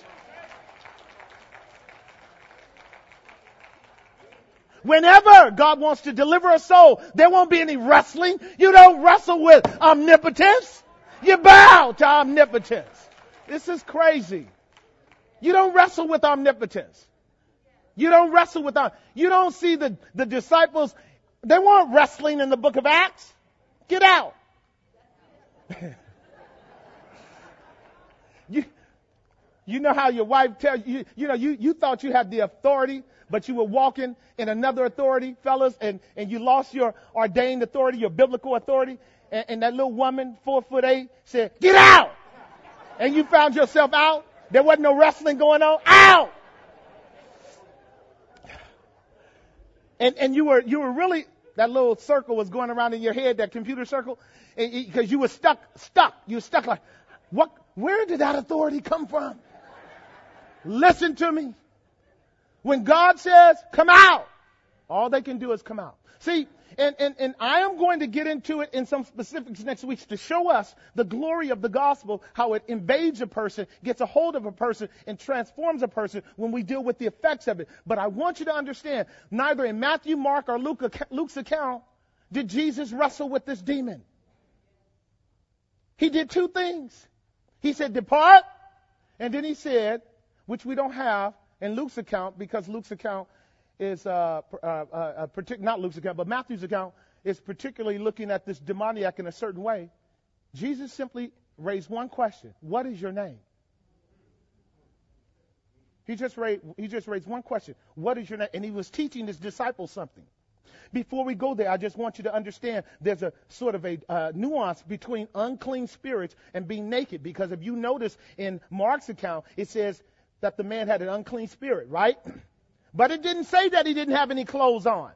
Whenever God wants to deliver a soul, there won't be any wrestling. You don't wrestle with omnipotence. You bow to omnipotence. This is crazy. You don't wrestle with omnipotence. You don't wrestle with you don't see the disciples. They weren't wrestling in the book of Acts. Get out. You know how your wife tells you, you thought you had the authority, but you were walking in another authority, fellas, and you lost your ordained authority, your biblical authority, and that little woman, 4'8", said, "Get out!" And you found yourself out. There wasn't no wrestling going on. Out! And you were really, that little circle was going around in your head, that computer circle, because you were stuck. You were stuck like, what? Where did that authority come from? Listen to me. When God says, come out, all they can do is come out. See, and I am going to get into it in some specifics next week to show us the glory of the gospel, how it invades a person, gets a hold of a person, and transforms a person when we deal with the effects of it. But I want you to understand, neither in Matthew, Mark, or Luke's account did Jesus wrestle with this demon. He did two things. He said, "Depart," and then he said, which we don't have in Luke's account, because Luke's account is not Luke's account, but Matthew's account is particularly looking at this demoniac in a certain way. Jesus simply raised one question: what is your name? He just raised one question: what is your name? And he was teaching his disciples something. Before we go there, I just want you to understand there's a sort of a nuance between unclean spirits and being naked, because if you notice in Mark's account, it says that the man had an unclean spirit, right? But it didn't say that he didn't have any clothes on.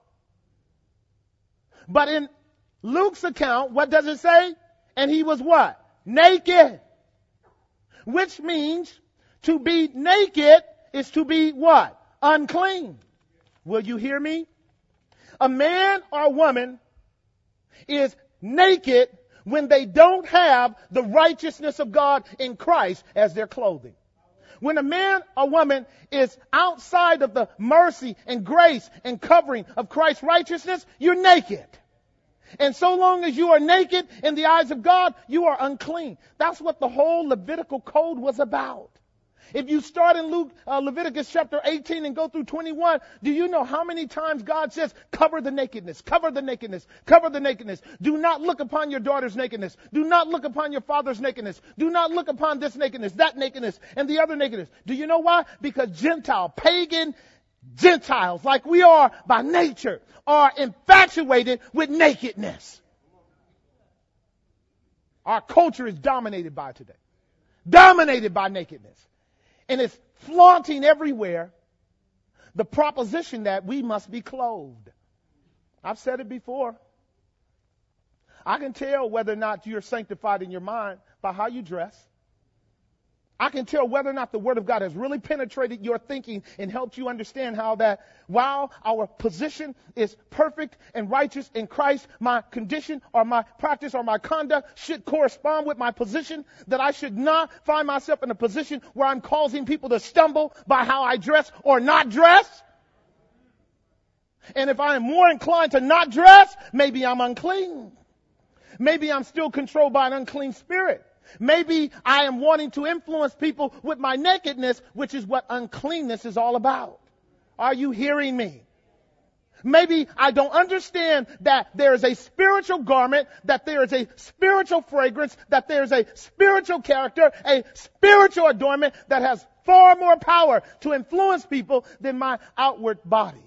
But in Luke's account, what does it say? And he was what? Naked. Which means to be naked is to be what? Unclean. Will you hear me? A man or a woman is naked when they don't have the righteousness of God in Christ as their clothing. When a man or woman is outside of the mercy and grace and covering of Christ's righteousness, you're naked. And so long as you are naked in the eyes of God, you are unclean. That's what the whole Levitical code was about. If you start in Leviticus chapter 18 and go through 21, do you know how many times God says, cover the nakedness, cover the nakedness, cover the nakedness. Do not look upon your daughter's nakedness. Do not look upon your father's nakedness. Do not look upon this nakedness, that nakedness, and the other nakedness. Do you know why? Because pagan Gentiles, like we are by nature, are infatuated with nakedness. Our culture is dominated by it today. Dominated by nakedness. And it's flaunting everywhere the proposition that we must be clothed. I've said it before. I can tell whether or not you're sanctified in your mind by how you dress. I can tell whether or not the Word of God has really penetrated your thinking and helped you understand how that while our position is perfect and righteous in Christ, my condition or my practice or my conduct should correspond with my position, that I should not find myself in a position where I'm causing people to stumble by how I dress or not dress. And if I am more inclined to not dress, maybe I'm unclean. Maybe I'm still controlled by an unclean spirit. Maybe I am wanting to influence people with my nakedness, which is what uncleanness is all about. Are you hearing me? Maybe I don't understand that there is a spiritual garment, that there is a spiritual fragrance, that there is a spiritual character, a spiritual adornment that has far more power to influence people than my outward body.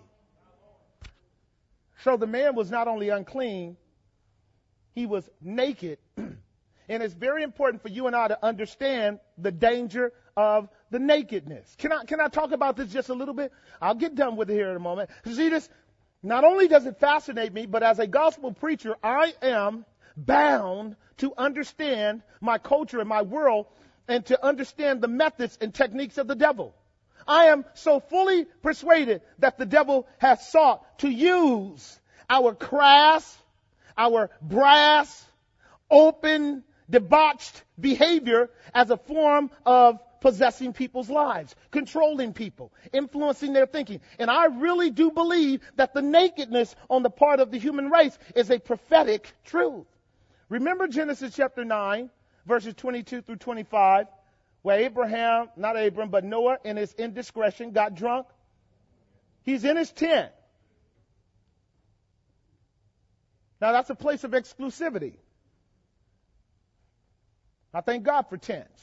So the man was not only unclean, he was naked. And it's very important for you and I to understand the danger of the nakedness. Can I talk about this just a little bit? I'll get done with it here in a moment. See this? Not only does it fascinate me, but as a gospel preacher, I am bound to understand my culture and my world and to understand the methods and techniques of the devil. I am so fully persuaded that the devil has sought to use our crass, our brass, open, debauched behavior as a form of possessing people's lives, controlling people, influencing their thinking. And I really do believe that the nakedness on the part of the human race is a prophetic truth. Remember Genesis chapter 9, verses 22 through 25, where but Noah in his indiscretion got drunk. He's in his tent. Now that's a place of exclusivity. I thank God for tents.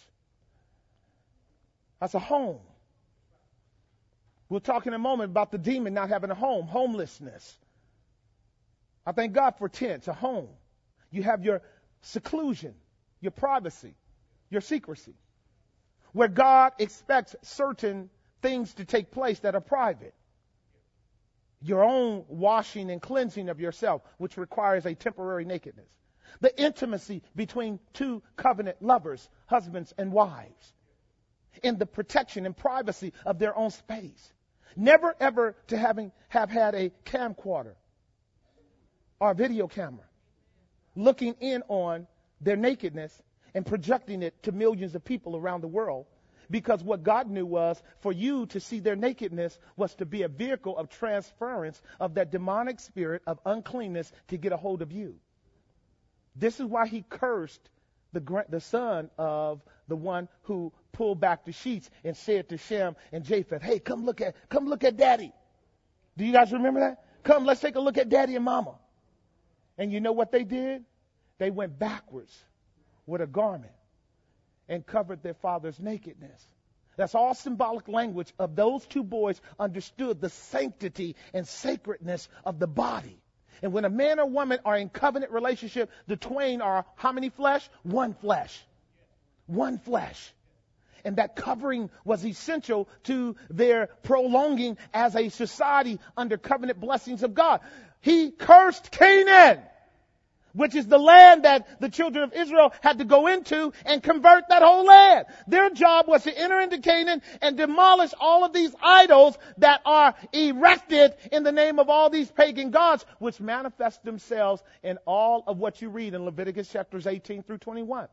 That's a home. We'll talk in a moment about the demon not having a home, homelessness. I thank God for tents, a home. You have your seclusion, your privacy, your secrecy, where God expects certain things to take place that are private. Your own washing and cleansing of yourself, which requires a temporary nakedness. The intimacy between two covenant lovers, husbands and wives, in the protection and privacy of their own space. Never ever to have had a camcorder or a video camera looking in on their nakedness and projecting it to millions of people around the world. Because what God knew was for you to see their nakedness was to be a vehicle of transference of that demonic spirit of uncleanness to get a hold of you. This is why he cursed the son of the one who pulled back the sheets and said to Shem and Japheth, hey, come look at daddy. Do you guys remember that? Come, let's take a look at daddy and mama. And you know what they did? They went backwards with a garment and covered their father's nakedness. That's all symbolic language of those two boys understood the sanctity and sacredness of the body. And when a man or woman are in covenant relationship, the twain are how many flesh? One flesh. One flesh. And that covering was essential to their prolonging as a society under covenant blessings of God. He cursed Canaan, which is the land that the children of Israel had to go into and convert that whole land. Their job was to enter into Canaan and demolish all of these idols that are erected in the name of all these pagan gods, which manifest themselves in all of what you read in Leviticus chapters 18 through 21.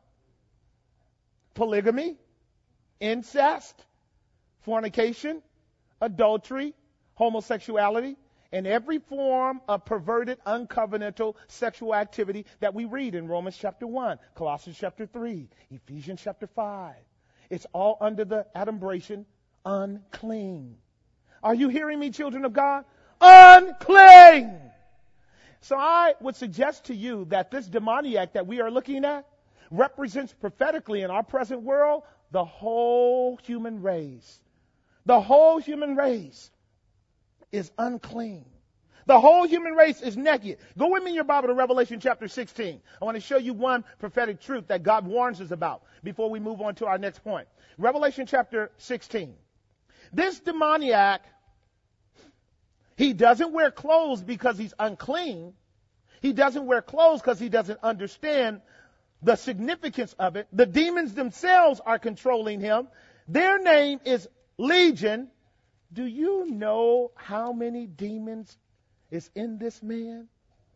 Polygamy, incest, fornication, adultery, homosexuality, and every form of perverted, uncovenantal sexual activity that we read in Romans chapter 1, Colossians chapter 3, Ephesians chapter 5. It's all under the adumbration, unclean. Are you hearing me, children of God? Unclean! So I would suggest to you that this demoniac that we are looking at represents prophetically in our present world the whole human race. The whole human race is unclean. The whole human race is naked. Go with me in your Bible to Revelation chapter 16. I want to show you one prophetic truth that God warns us about before we move on to our next point. Revelation chapter 16. This demoniac, he doesn't wear clothes because he's unclean. He doesn't wear clothes because he doesn't understand the significance of it. The demons themselves are controlling him. Their name is Legion. Do you know how many demons is in this man?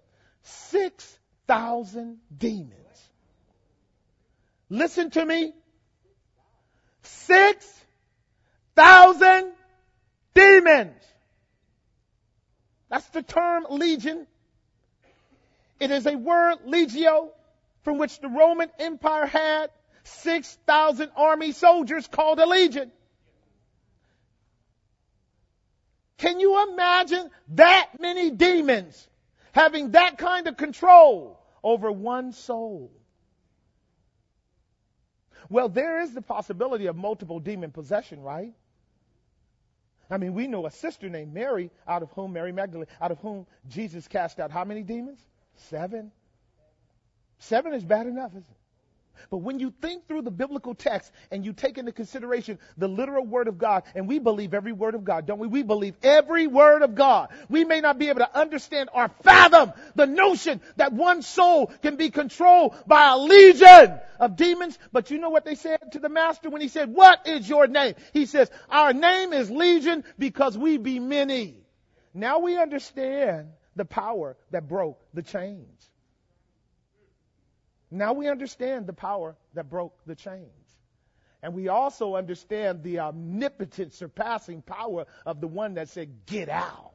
6,000 demons. Listen to me. 6,000 demons. That's the term legion. It is a word, legio, from which the Roman Empire had 6,000 army soldiers called a legion. Can you imagine that many demons having that kind of control over one soul? Well, there is the possibility of multiple demon possession, right? I mean, we know a sister named Mary, Mary Magdalene, out of whom Jesus cast out how many demons? 7. 7 is bad enough, isn't it? But when you think through the biblical text and you take into consideration the literal word of God, and we believe every word of God, don't we? We believe every word of God. We may not be able to understand or fathom the notion that one soul can be controlled by a legion of demons. But you know what they said to the master when he said, "What is your name?" He says, "Our name is Legion because we be many." Now we understand the power that broke the chains. Now we understand the power that broke the chains. And we also understand the omnipotent, surpassing power of the one that said, "Get out."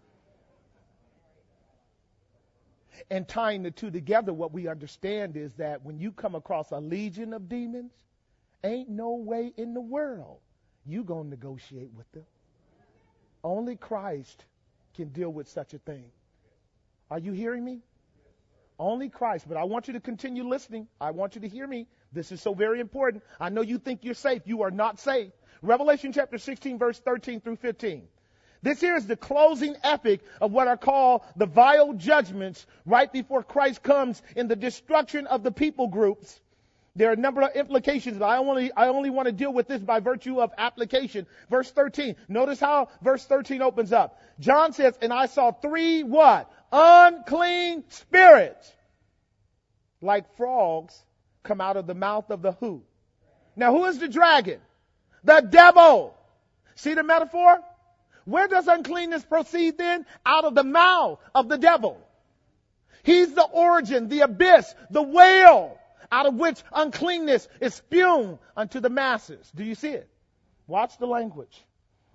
And tying the two together, what we understand is that when you come across a legion of demons, ain't no way in the world you gonna negotiate with them. Only Christ can deal with such a thing. Are you hearing me? Only Christ. But I want you to continue listening. I want you to hear me. This is so very important. I know you think you're safe. You are not safe. Revelation chapter 16, verse 13 through 15. This here is the closing epic of what are called the vial judgments right before Christ comes in the destruction of the people groups. There are a number of implications, but I only want to deal with this by virtue of application. Verse 13. Notice how verse 13 opens up. John says, "And I saw 3 what? Unclean spirits, like frogs, come out of the mouth of the who?" Now, who is the dragon? The devil. See the metaphor? Where does uncleanness proceed then? Out of the mouth of the devil. He's the origin, the abyss, the whale, out of which uncleanness is spewed unto the masses. Do you see it? Watch the language.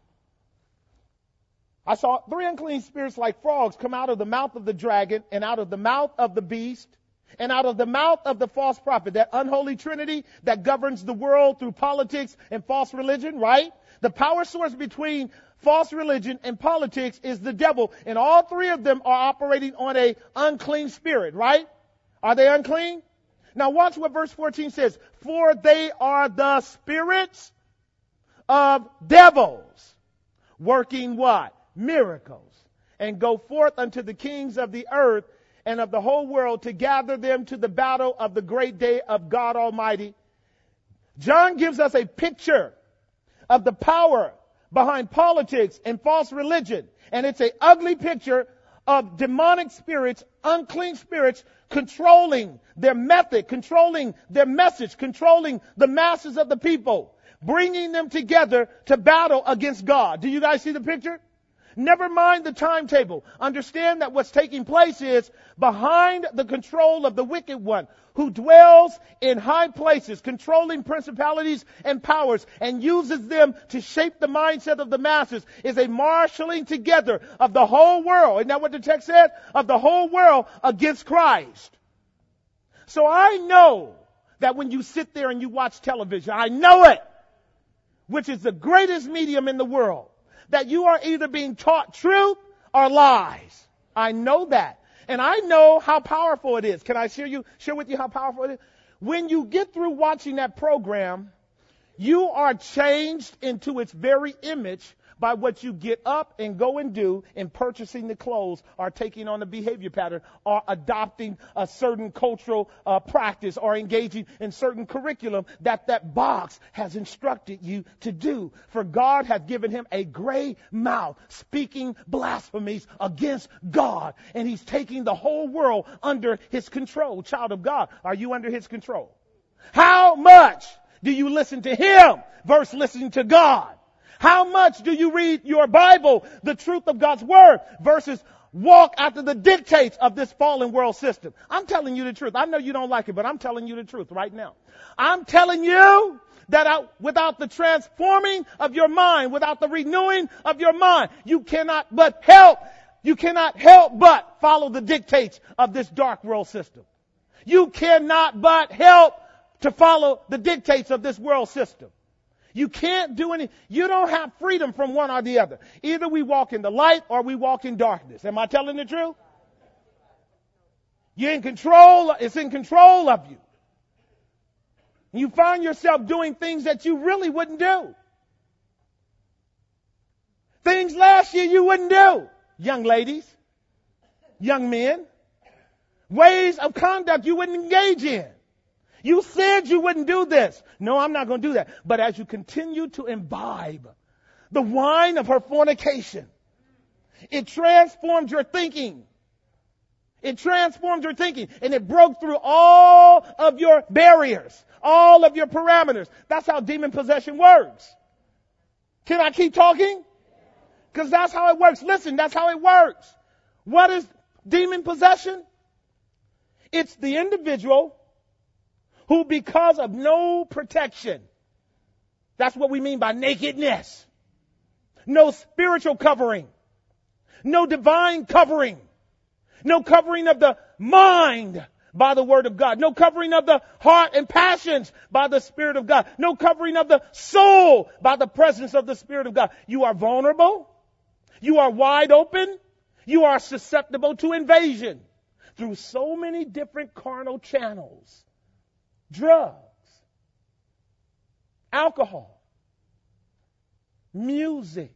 "I saw 3 unclean spirits like frogs come out of the mouth of the dragon and out of the mouth of the beast and out of the mouth of the false prophet." That unholy trinity that governs the world through politics and false religion, right? The power source between false religion and politics is the devil. And all 3 of them are operating on a unclean spirit, right? Are they unclean? Now watch what verse 14 says. "For they are the spirits of devils, working" what? "Miracles, and go forth unto the kings of the earth and of the whole world to gather them to the battle of the great day of God Almighty." John gives us a picture of the power behind politics and false religion. And it's an ugly picture of demonic spirits, unclean spirits, controlling their method, controlling their message, controlling the masses of the people, bringing them together to battle against God. Do you guys see the picture? Never mind the timetable. Understand that what's taking place is behind the control of the wicked one who dwells in high places, controlling principalities and powers and uses them to shape the mindset of the masses, is a marshaling together of the whole world. Isn't that what the text said? Of the whole world against Christ. So I know that when you sit there and you watch television, I know it, which is the greatest medium in the world, that you are either being taught truth or lies. I know that. And I know how powerful it is. Can I share with you how powerful it is? When you get through watching that program, you are changed into its very image by what you get up and go and do in purchasing the clothes or taking on a behavior pattern or adopting a certain cultural practice or engaging in certain curriculum that box has instructed you to do. For God hath given him a gray mouth, speaking blasphemies against God. And he's taking the whole world under his control. Child of God, are you under his control? How much do you listen to him versus listening to God? How much do you read your Bible, the truth of God's word, versus walk after the dictates of this fallen world system? I'm telling you the truth. I know you don't like it, but I'm telling you the truth right now. I'm telling you that without the transforming of your mind, without the renewing of your mind, you cannot help but follow the dictates of this dark world system. You cannot but help to follow the dictates of this world system. You can't do any. You don't have freedom from one or the other. Either we walk in the light or we walk in darkness. Am I telling the truth? You're in control. It's in control of you. You find yourself doing things that you really wouldn't do. Things last year you wouldn't do. Young ladies, young men, ways of conduct you wouldn't engage in. You said you wouldn't do this. No, I'm not going to do that. But as you continue to imbibe the wine of her fornication, it transformed your thinking. It transformed your thinking, and it broke through all of your barriers, all of your parameters. That's how demon possession works. Can I keep talking? Because that's how it works. Listen, that's how it works. What is demon possession? It's the individual who, because of no protection, that's what we mean by nakedness, no spiritual covering, no divine covering, no covering of the mind by the word of God, no covering of the heart and passions by the Spirit of God, no covering of the soul by the presence of the Spirit of God. You are vulnerable. You are wide open. You are susceptible to invasion through so many different carnal channels. Drugs, alcohol, music,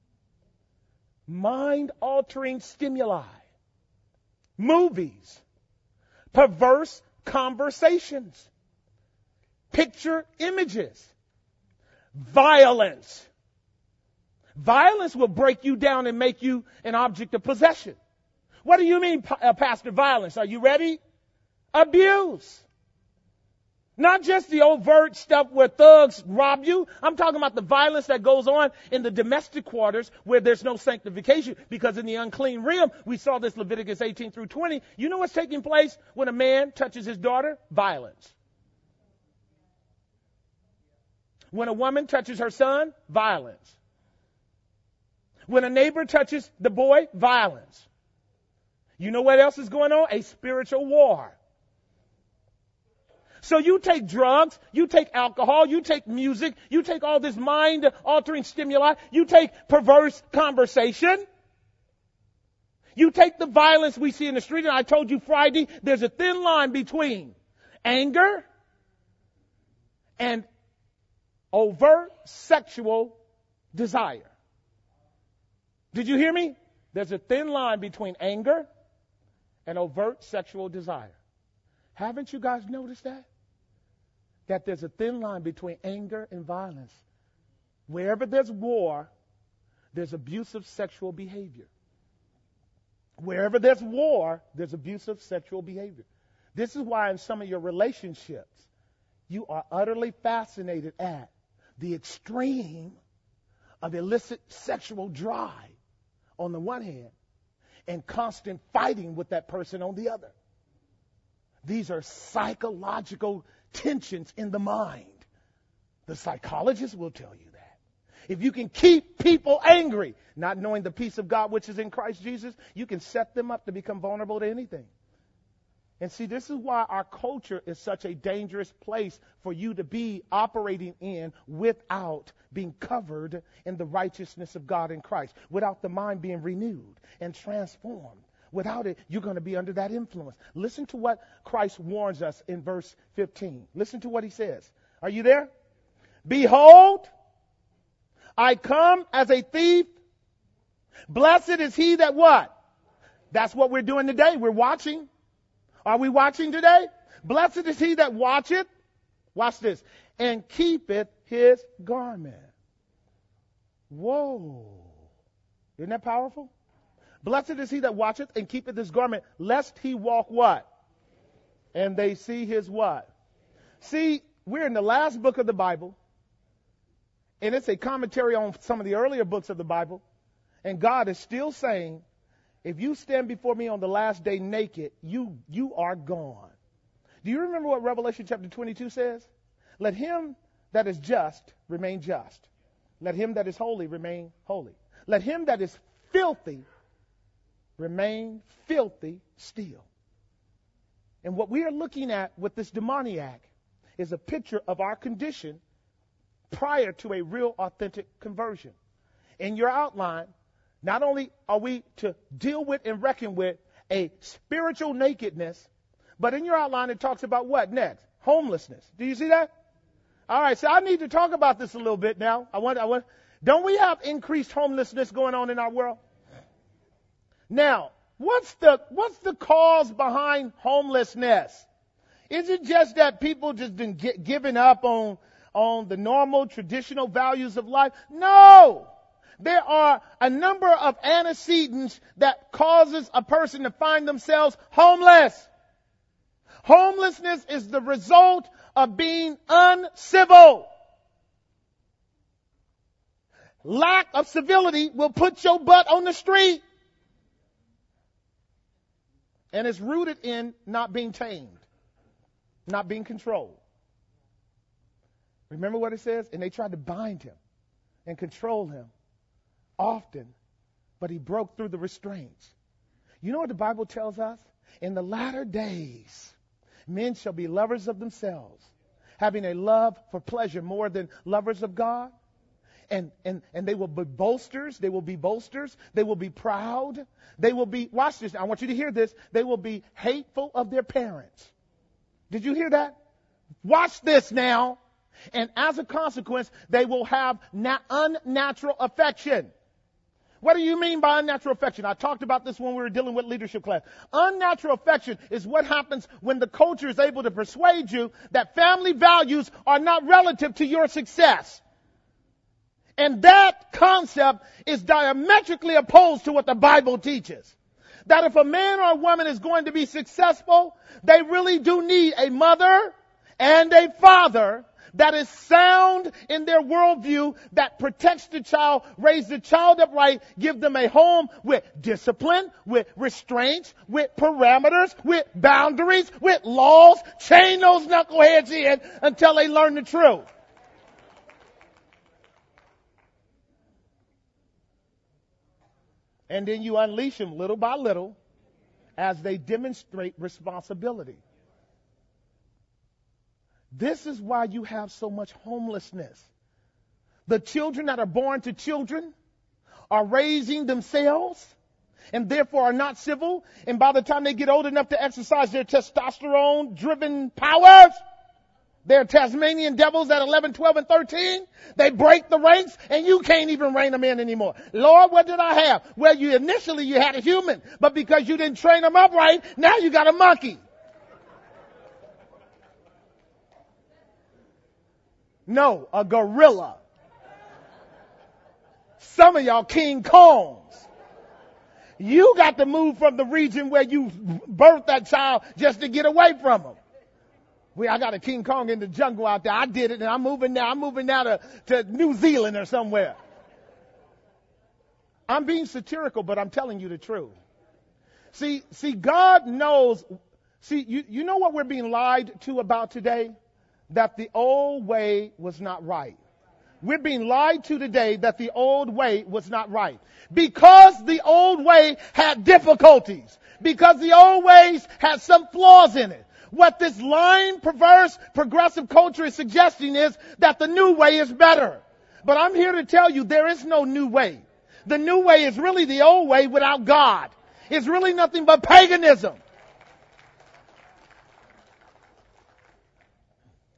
mind-altering stimuli, movies, perverse conversations, picture images, violence. Violence will break you down and make you an object of possession. What do you mean, Pastor, violence? Are you ready? Abuse. Not just the overt stuff where thugs rob you. I'm talking about the violence that goes on in the domestic quarters where there's no sanctification. Because in the unclean realm, we saw this Leviticus 18 through 20. You know what's taking place when a man touches his daughter? Violence. When a woman touches her son? Violence. When a neighbor touches the boy? Violence. You know what else is going on? A spiritual war. So you take drugs, you take alcohol, you take music, you take all this mind-altering stimuli, you take perverse conversation, you take the violence we see in the street, and I told you Friday, there's a thin line between anger and overt sexual desire. Did you hear me? There's a thin line between anger and overt sexual desire. Haven't you guys noticed that? That there's a thin line between anger and violence. Wherever there's war, there's abusive sexual behavior. Wherever there's war, there's abusive sexual behavior. This is why in some of your relationships, you are utterly fascinated at the extreme of illicit sexual drive on the one hand and constant fighting with that person on the other. These are psychological tensions in the mind. The psychologists will tell you that. If you can keep people angry, not knowing the peace of God which is in Christ Jesus, you can set them up to become vulnerable to anything. And see, this is why our culture is such a dangerous place for you to be operating in without being covered in the righteousness of God in Christ, without the mind being renewed and transformed. Without it, you're going to be under that influence. Listen to what Christ warns us in verse 15. Listen to what he says. Are you there? Behold, I come as a thief. Blessed is he that what? That's what we're doing today. We're watching. Are we watching today? Blessed is he that watcheth. Watch this. And keepeth his garment. Whoa. Isn't that powerful? Blessed is he that watcheth and keepeth his garment, lest he walk what? And they see his what? See, we're in the last book of the Bible, and it's a commentary on some of the earlier books of the Bible, and God is still saying, if you stand before me on the last day naked, you are gone. Do you remember what Revelation chapter 22 says? Let him that is just remain just. Let him that is holy remain holy. Let him that is filthy remain filthy still. And what we are looking at with this demoniac is a picture of our condition prior to a real authentic conversion. In your outline, not only are we to deal with and reckon with a spiritual nakedness, but in your outline it talks about what next? Homelessness. Do you see that? All right, so I need to talk about this a little bit now. Don't we have increased homelessness going on in our world? Now, what's the cause behind homelessness? Is it just that people just been giving up on the normal traditional values of life? No. There are a number of antecedents that causes a person to find themselves homeless. Homelessness is the result of being uncivil. Lack of civility will put your butt on the street. And it's rooted in not being tamed, not being controlled. Remember what it says? And they tried to bind him and control him often, but he broke through the restraints. You know what the Bible tells us? In the latter days, men shall be lovers of themselves, having a love for pleasure more than lovers of God. And they will be boasters. They will be boasters. They will be proud. They will be, watch this. I want you to hear this. They will be hateful of their parents. Did you hear that? Watch this now. And as a consequence, they will have unnatural affection. What do you mean by unnatural affection? I talked about this when we were dealing with leadership class. Unnatural affection is what happens when the culture is able to persuade you that family values are not relative to your success. And that concept is diametrically opposed to what the Bible teaches. That if a man or a woman is going to be successful, they really do need a mother and a father that is sound in their worldview, that protects the child, raise the child upright, give them a home with discipline, with restraints, with parameters, with boundaries, with laws. Chain those knuckleheads in until they learn the truth. And then you unleash them little by little as they demonstrate responsibility. This is why you have so much homelessness. The children that are born to children are raising themselves and therefore are not civil. And by the time they get old enough to exercise their testosterone-driven powers, they're Tasmanian devils at 11, 12, and 13. They break the ranks, and you can't even rein them in anymore. Lord, what did I have? Well, initially you had a human, but because you didn't train them up right, now you got a monkey. No, a gorilla. Some of y'all King Kongs. You got to move from the region where you birthed that child just to get away from them. I got a King Kong in the jungle out there. I did it, and I'm moving now. I'm moving now to New Zealand or somewhere. I'm being satirical, but I'm telling you the truth. See, God knows. See, you know what we're being lied to about today? That the old way was not right. We're being lied to today that the old way was not right. Because the old way had difficulties. Because the old ways had some flaws in it. What this lying, perverse, progressive culture is suggesting is that the new way is better. But I'm here to tell you there is no new way. The new way is really the old way without God. It's really nothing but paganism.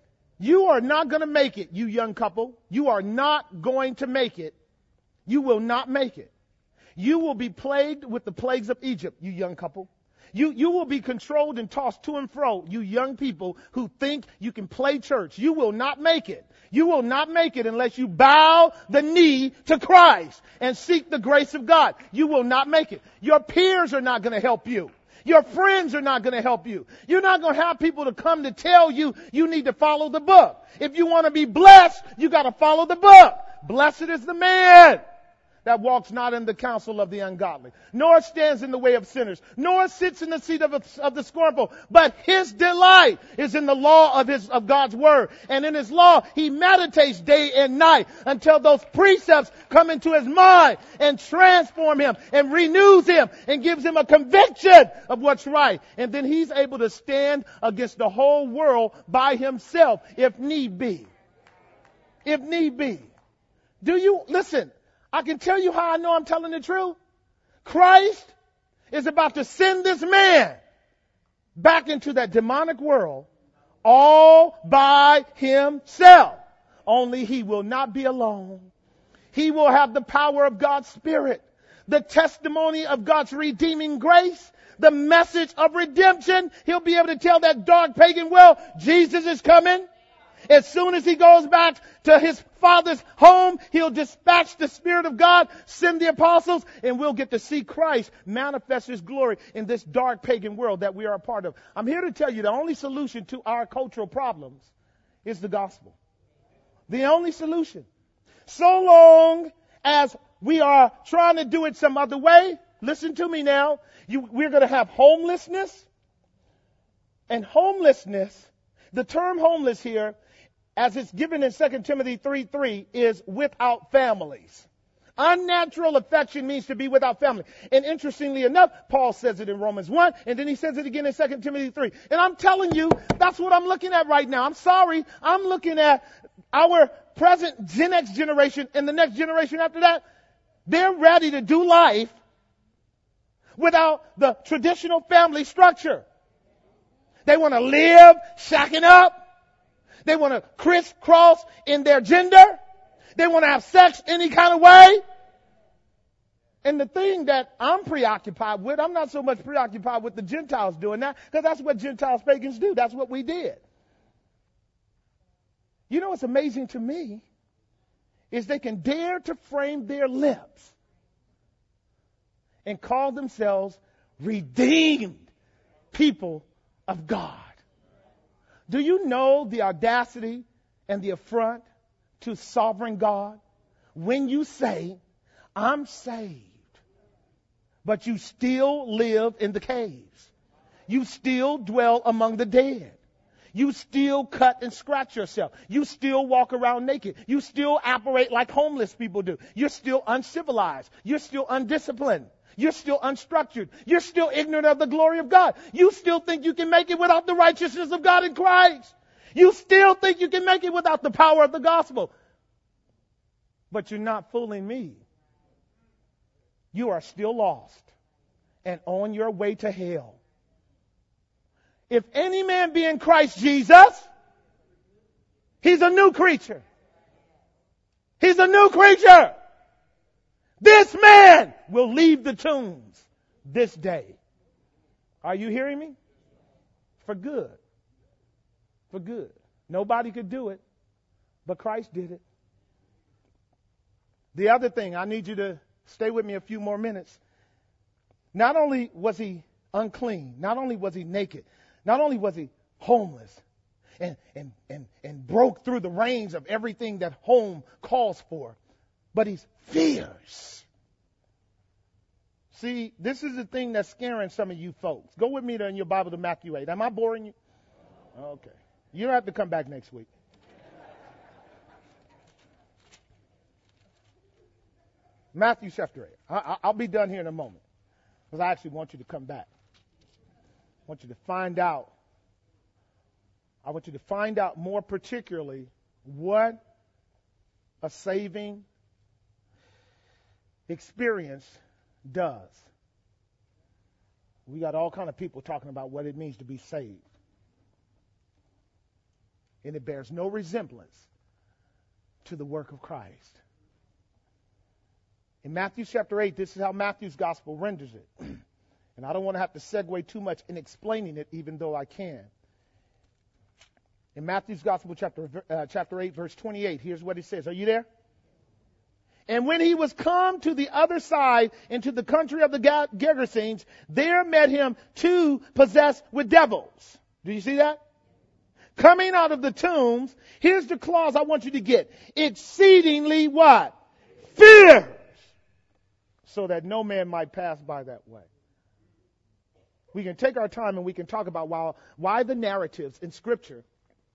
You are not going to make it, you young couple. You are not going to make it. You will not make it. You will be plagued with the plagues of Egypt, you young couple. You will be controlled and tossed to and fro, you young people who think you can play church. You will not make it. You will not make it unless you bow the knee to Christ and seek the grace of God. You will not make it. Your peers are not going to help you. Your friends are not going to help you. You're not going to have people to come to tell you you need to follow the book. If you want to be blessed, you got to follow the book. Blessed is the man that walks not in the counsel of the ungodly, nor stands in the way of sinners, nor sits in the seat of the scornful. But his delight is in the law of God's word. And in his law, he meditates day and night until those precepts come into his mind and transform him and renews him and gives him a conviction of what's right. And then he's able to stand against the whole world by himself if need be. If need be. Listen, I can tell you how I know I'm telling the truth. Christ is about to send this man back into that demonic world all by himself. Only he will not be alone. He will have the power of God's Spirit, the testimony of God's redeeming grace, the message of redemption. He'll be able to tell that dark pagan world, Jesus is coming. As soon as he goes back to his Father's home, he'll dispatch the Spirit of God, send the apostles, and we'll get to see Christ manifest his glory in this dark pagan world that we are a part of. I'm here to tell you the only solution to our cultural problems is the gospel. The only solution. So long as we are trying to do it some other way, listen to me now, we're going to have homelessness. And homelessness, the term homeless here, as it's given in 2 Timothy 3:3, is without families. Unnatural affection means to be without family. And interestingly enough, Paul says it in Romans 1, and then he says it again in 2 Timothy 3. And I'm telling you, that's what I'm looking at right now. I'm sorry. I'm looking at our present Gen X generation and the next generation after that. They're ready to do life without the traditional family structure. They want to live shacking up. They want to crisscross in their gender. They want to have sex any kind of way. And the thing that I'm preoccupied with, I'm not so much preoccupied with the Gentiles doing that, because that's what Gentiles, pagans do. That's what we did. You know what's amazing to me is they can dare to frame their lips and call themselves redeemed people of God. Do you know the audacity and the affront to sovereign God when you say, I'm saved, but you still live in the caves. You still dwell among the dead. You still cut and scratch yourself. You still walk around naked. You still operate like homeless people do. You're still uncivilized. You're still undisciplined. You're still unstructured. You're still ignorant of the glory of God. You still think you can make it without the righteousness of God in Christ. You still think you can make it without the power of the gospel. But you're not fooling me. You are still lost and on your way to hell. If any man be in Christ Jesus, he's a new creature. He's a new creature. This man will leave the tombs this day. Are you hearing me? For good. For good. Nobody could do it, but Christ did it. The other thing, I need you to stay with me a few more minutes. Not only was he unclean, not only was he naked, not only was he homeless and broke through the reins of everything that home calls for, but he's fierce. See, this is the thing that's scaring some of you folks. Go with me to in your Bible to Matthew 8. Am I boring you? Okay. You don't have to come back next week. Matthew chapter 8. I'll be done here in a moment because I actually want you to come back. I want you to find out. I want you to find out more particularly what a saving experience does. We got all kind of people talking about what it means to be saved. and it bears no resemblance to the work of Christ. In Matthew chapter 8, this is how Matthew's gospel renders it. And I don't want to have to segue too much in explaining it, even though I can. In Matthew's gospel chapter 8, verse 28, here's what he says. Are you there? And when he was come to the other side into the country of the Gerasenes, there met him two possessed with devils. Do you see that? Coming out of the tombs, here's the clause I want you to get. Exceedingly what? Fierce. So that no man might pass by that way. We can take our time and we can talk about why the narratives in Scripture.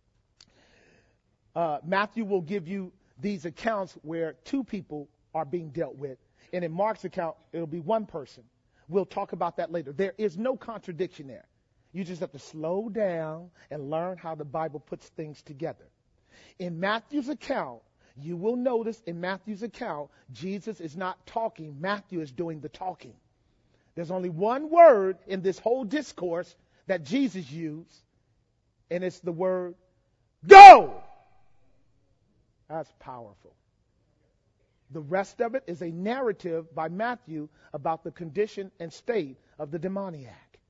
Matthew will give you these accounts where two people are being dealt with. And in Mark's account, it'll be one person. We'll talk about that later. There is no contradiction there. You just have to slow down and learn how the Bible puts things together. In Matthew's account, you will notice in Matthew's account, Jesus is not talking. Matthew is doing the talking. There's only one word in this whole discourse that Jesus used, and it's the word go. That's powerful. The rest of it is a narrative by Matthew about the condition and state of the demoniac.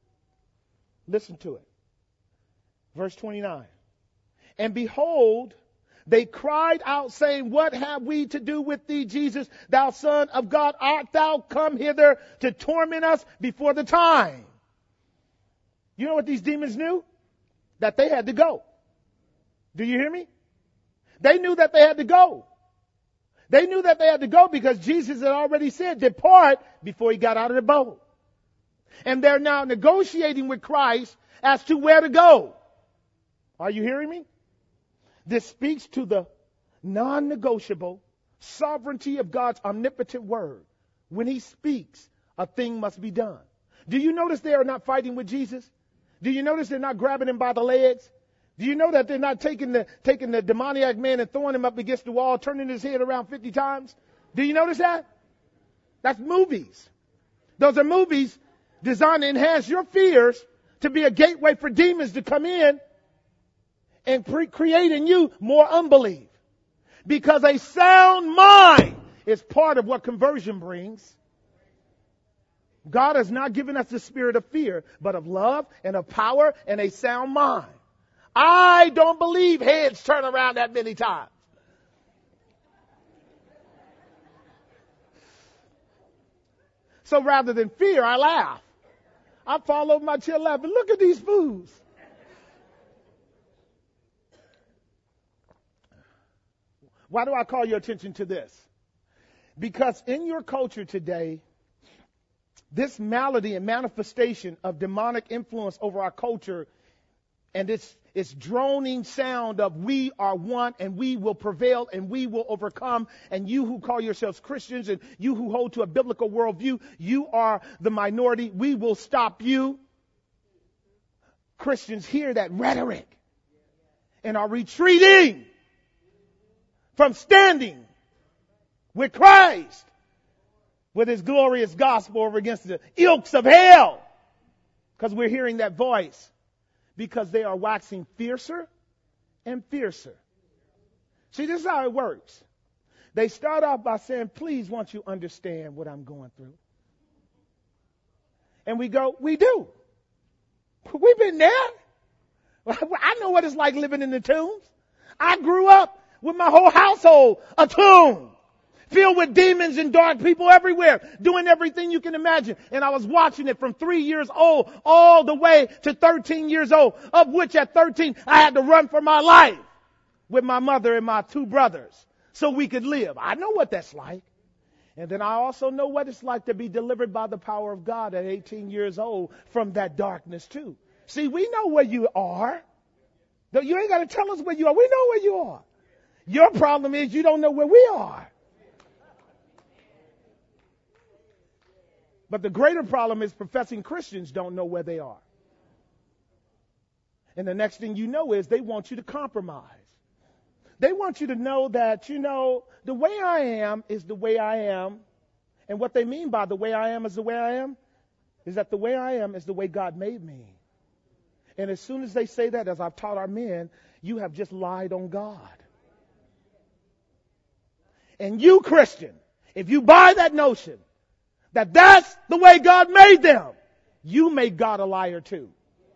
Listen to it. Verse 29. And behold, they cried out, saying, what have we to do with thee, Jesus, thou Son of God? Art thou come hither to torment us before the time? You know what these demons knew? That they had to go. Do you hear me? They knew that they had to go. They knew that they had to go because Jesus had already said, depart, before he got out of the boat. And they're now negotiating with Christ as to where to go. Are you hearing me? This speaks to the non-negotiable sovereignty of God's omnipotent word. When he speaks, a thing must be done. Do you notice they are not fighting with Jesus? Do you notice they're not grabbing him by the legs? Do you know that they're not taking the demoniac man and throwing him up against the wall, turning his head around 50 times? Do you notice that? That's movies. Those are movies designed to enhance your fears, to be a gateway for demons to come in and create in you more unbelief. Because a sound mind is part of what conversion brings. God has not given us the spirit of fear, but of love and of power and a sound mind. I don't believe heads turn around that many times. So rather than fear, I laugh. I fall over my chair laughing. Look at these fools. Why do I call your attention to this? Because in your culture today, this malady and manifestation of demonic influence over our culture and its droning sound of we are one and we will prevail and we will overcome, and you who call yourselves Christians and you who hold to a biblical worldview, you are the minority, we will stop you. Christians hear that rhetoric and are retreating from standing with Christ, with his glorious gospel over against the ilks of hell. Because we're hearing that voice. Because they are waxing fiercer and fiercer. See, this is how it works. They start off by saying, please, won't you understand what I'm going through? And we go, we do. We've been there. I know what it's like living in the tombs. I grew up with my whole household a tomb, filled with demons and dark people everywhere, doing everything you can imagine. And I was watching it from 3 years old all the way to 13 years old, of which at 13 I had to run for my life with my mother and my two brothers so we could live. I know what that's like. And then I also know what it's like to be delivered by the power of God at 18 years old from that darkness too. See, we know where you are. You ain't got to tell us where you are. We know where you are. Your problem is you don't know where we are. But the greater problem is professing Christians don't know where they are. And the next thing you know is they want you to compromise. They want you to know that, the way I am is the way I am. And what they mean by the way I am is the way I am is that the way I am is the way God made me. And as soon as they say that, as I've taught our men, you have just lied on God. And you, Christian, if you buy that notion that that's the way God made them, you make God a liar too.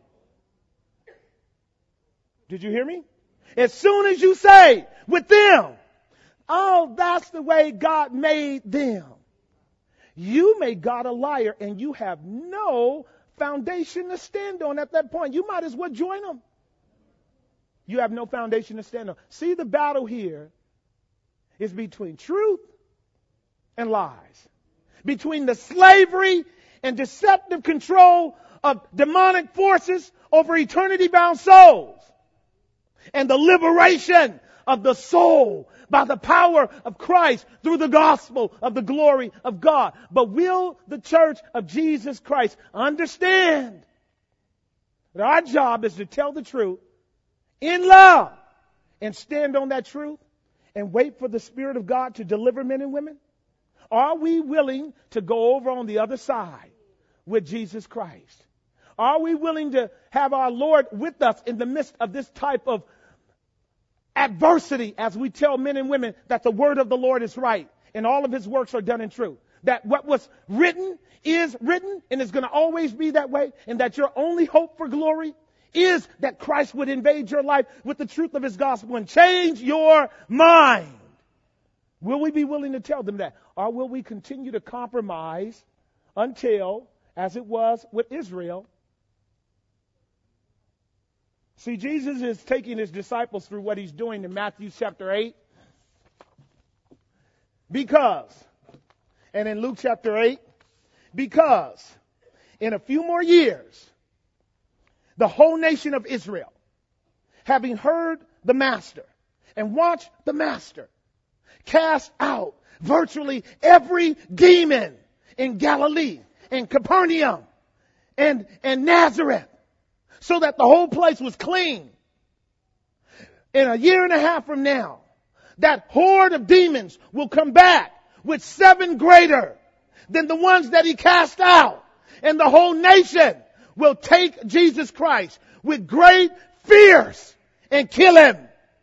Did you hear me? As soon as you say with them, oh, that's the way God made them, you make God a liar, and you have no foundation to stand on at that point. You might as well join them. You have no foundation to stand on. See, the battle here is between truth and lies, between the slavery and deceptive control of demonic forces over eternity-bound souls, and the liberation of the soul by the power of Christ through the gospel of the glory of God. But will the church of Jesus Christ understand that our job is to tell the truth in love and stand on that truth and wait for the Spirit of God to deliver men and women? Are we willing to go over on the other side with Jesus Christ? Are we willing to have our Lord with us in the midst of this type of adversity as we tell men and women that the word of the Lord is right and all of his works are done in truth? That what was written is written and is going to always be that way, and that your only hope for glory is that Christ would invade your life with the truth of his gospel and change your mind. Will we be willing to tell them that? Or will we continue to compromise until, as it was with Israel? See, Jesus is taking his disciples through what he's doing in Matthew chapter 8. Because, and in Luke chapter 8, because in a few more years, the whole nation of Israel, having heard the Master and watched the Master cast out virtually every demon in Galilee and Capernaum and Nazareth, so that the whole place was clean. In a year and a half from now, that horde of demons will come back with 7 greater than the ones that he cast out. And the whole nation will take Jesus Christ with great fears and kill him.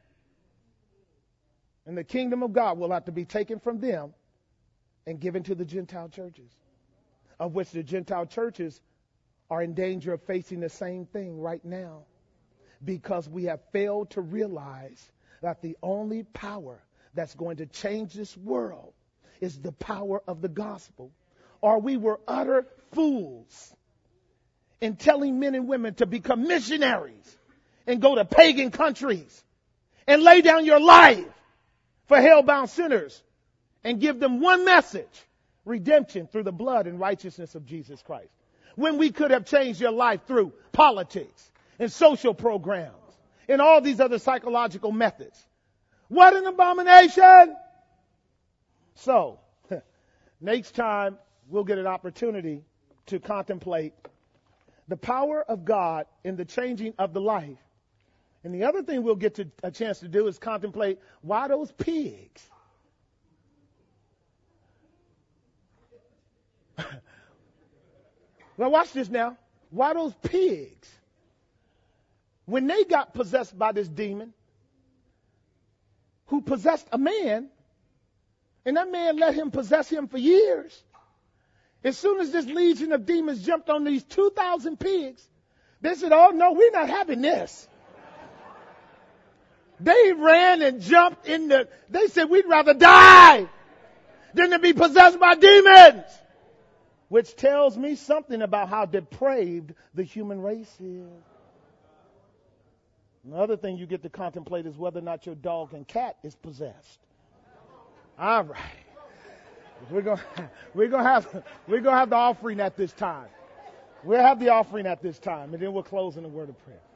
And the kingdom of God will have to be taken from them and given to the Gentile churches, of which the Gentile churches are in danger of facing the same thing right now, because we have failed to realize that the only power that's going to change this world is the power of the gospel. Or we were utter fools in telling men and women to become missionaries and go to pagan countries and lay down your life for hell-bound sinners and give them one message: redemption through the blood and righteousness of Jesus Christ. When we could have changed your life through politics and social programs and all these other psychological methods. What an abomination! So, next time we'll get an opportunity to contemplate the power of God in the changing of the life. And the other thing we'll get to a chance to do is contemplate why those pigs. Well, watch this now. Why those pigs, when they got possessed by this demon who possessed a man, and that man let him possess him for years, as soon as this legion of demons jumped on these 2,000 pigs, they said, oh, no, we're not having this. They ran and jumped they said, we'd rather die than to be possessed by demons. Which tells me something about how depraved the human race is. Another thing you get to contemplate is whether or not your dog and cat is possessed. All right. We're gonna have the offering at this time. We'll have the offering at this time, and then we'll close in a word of prayer.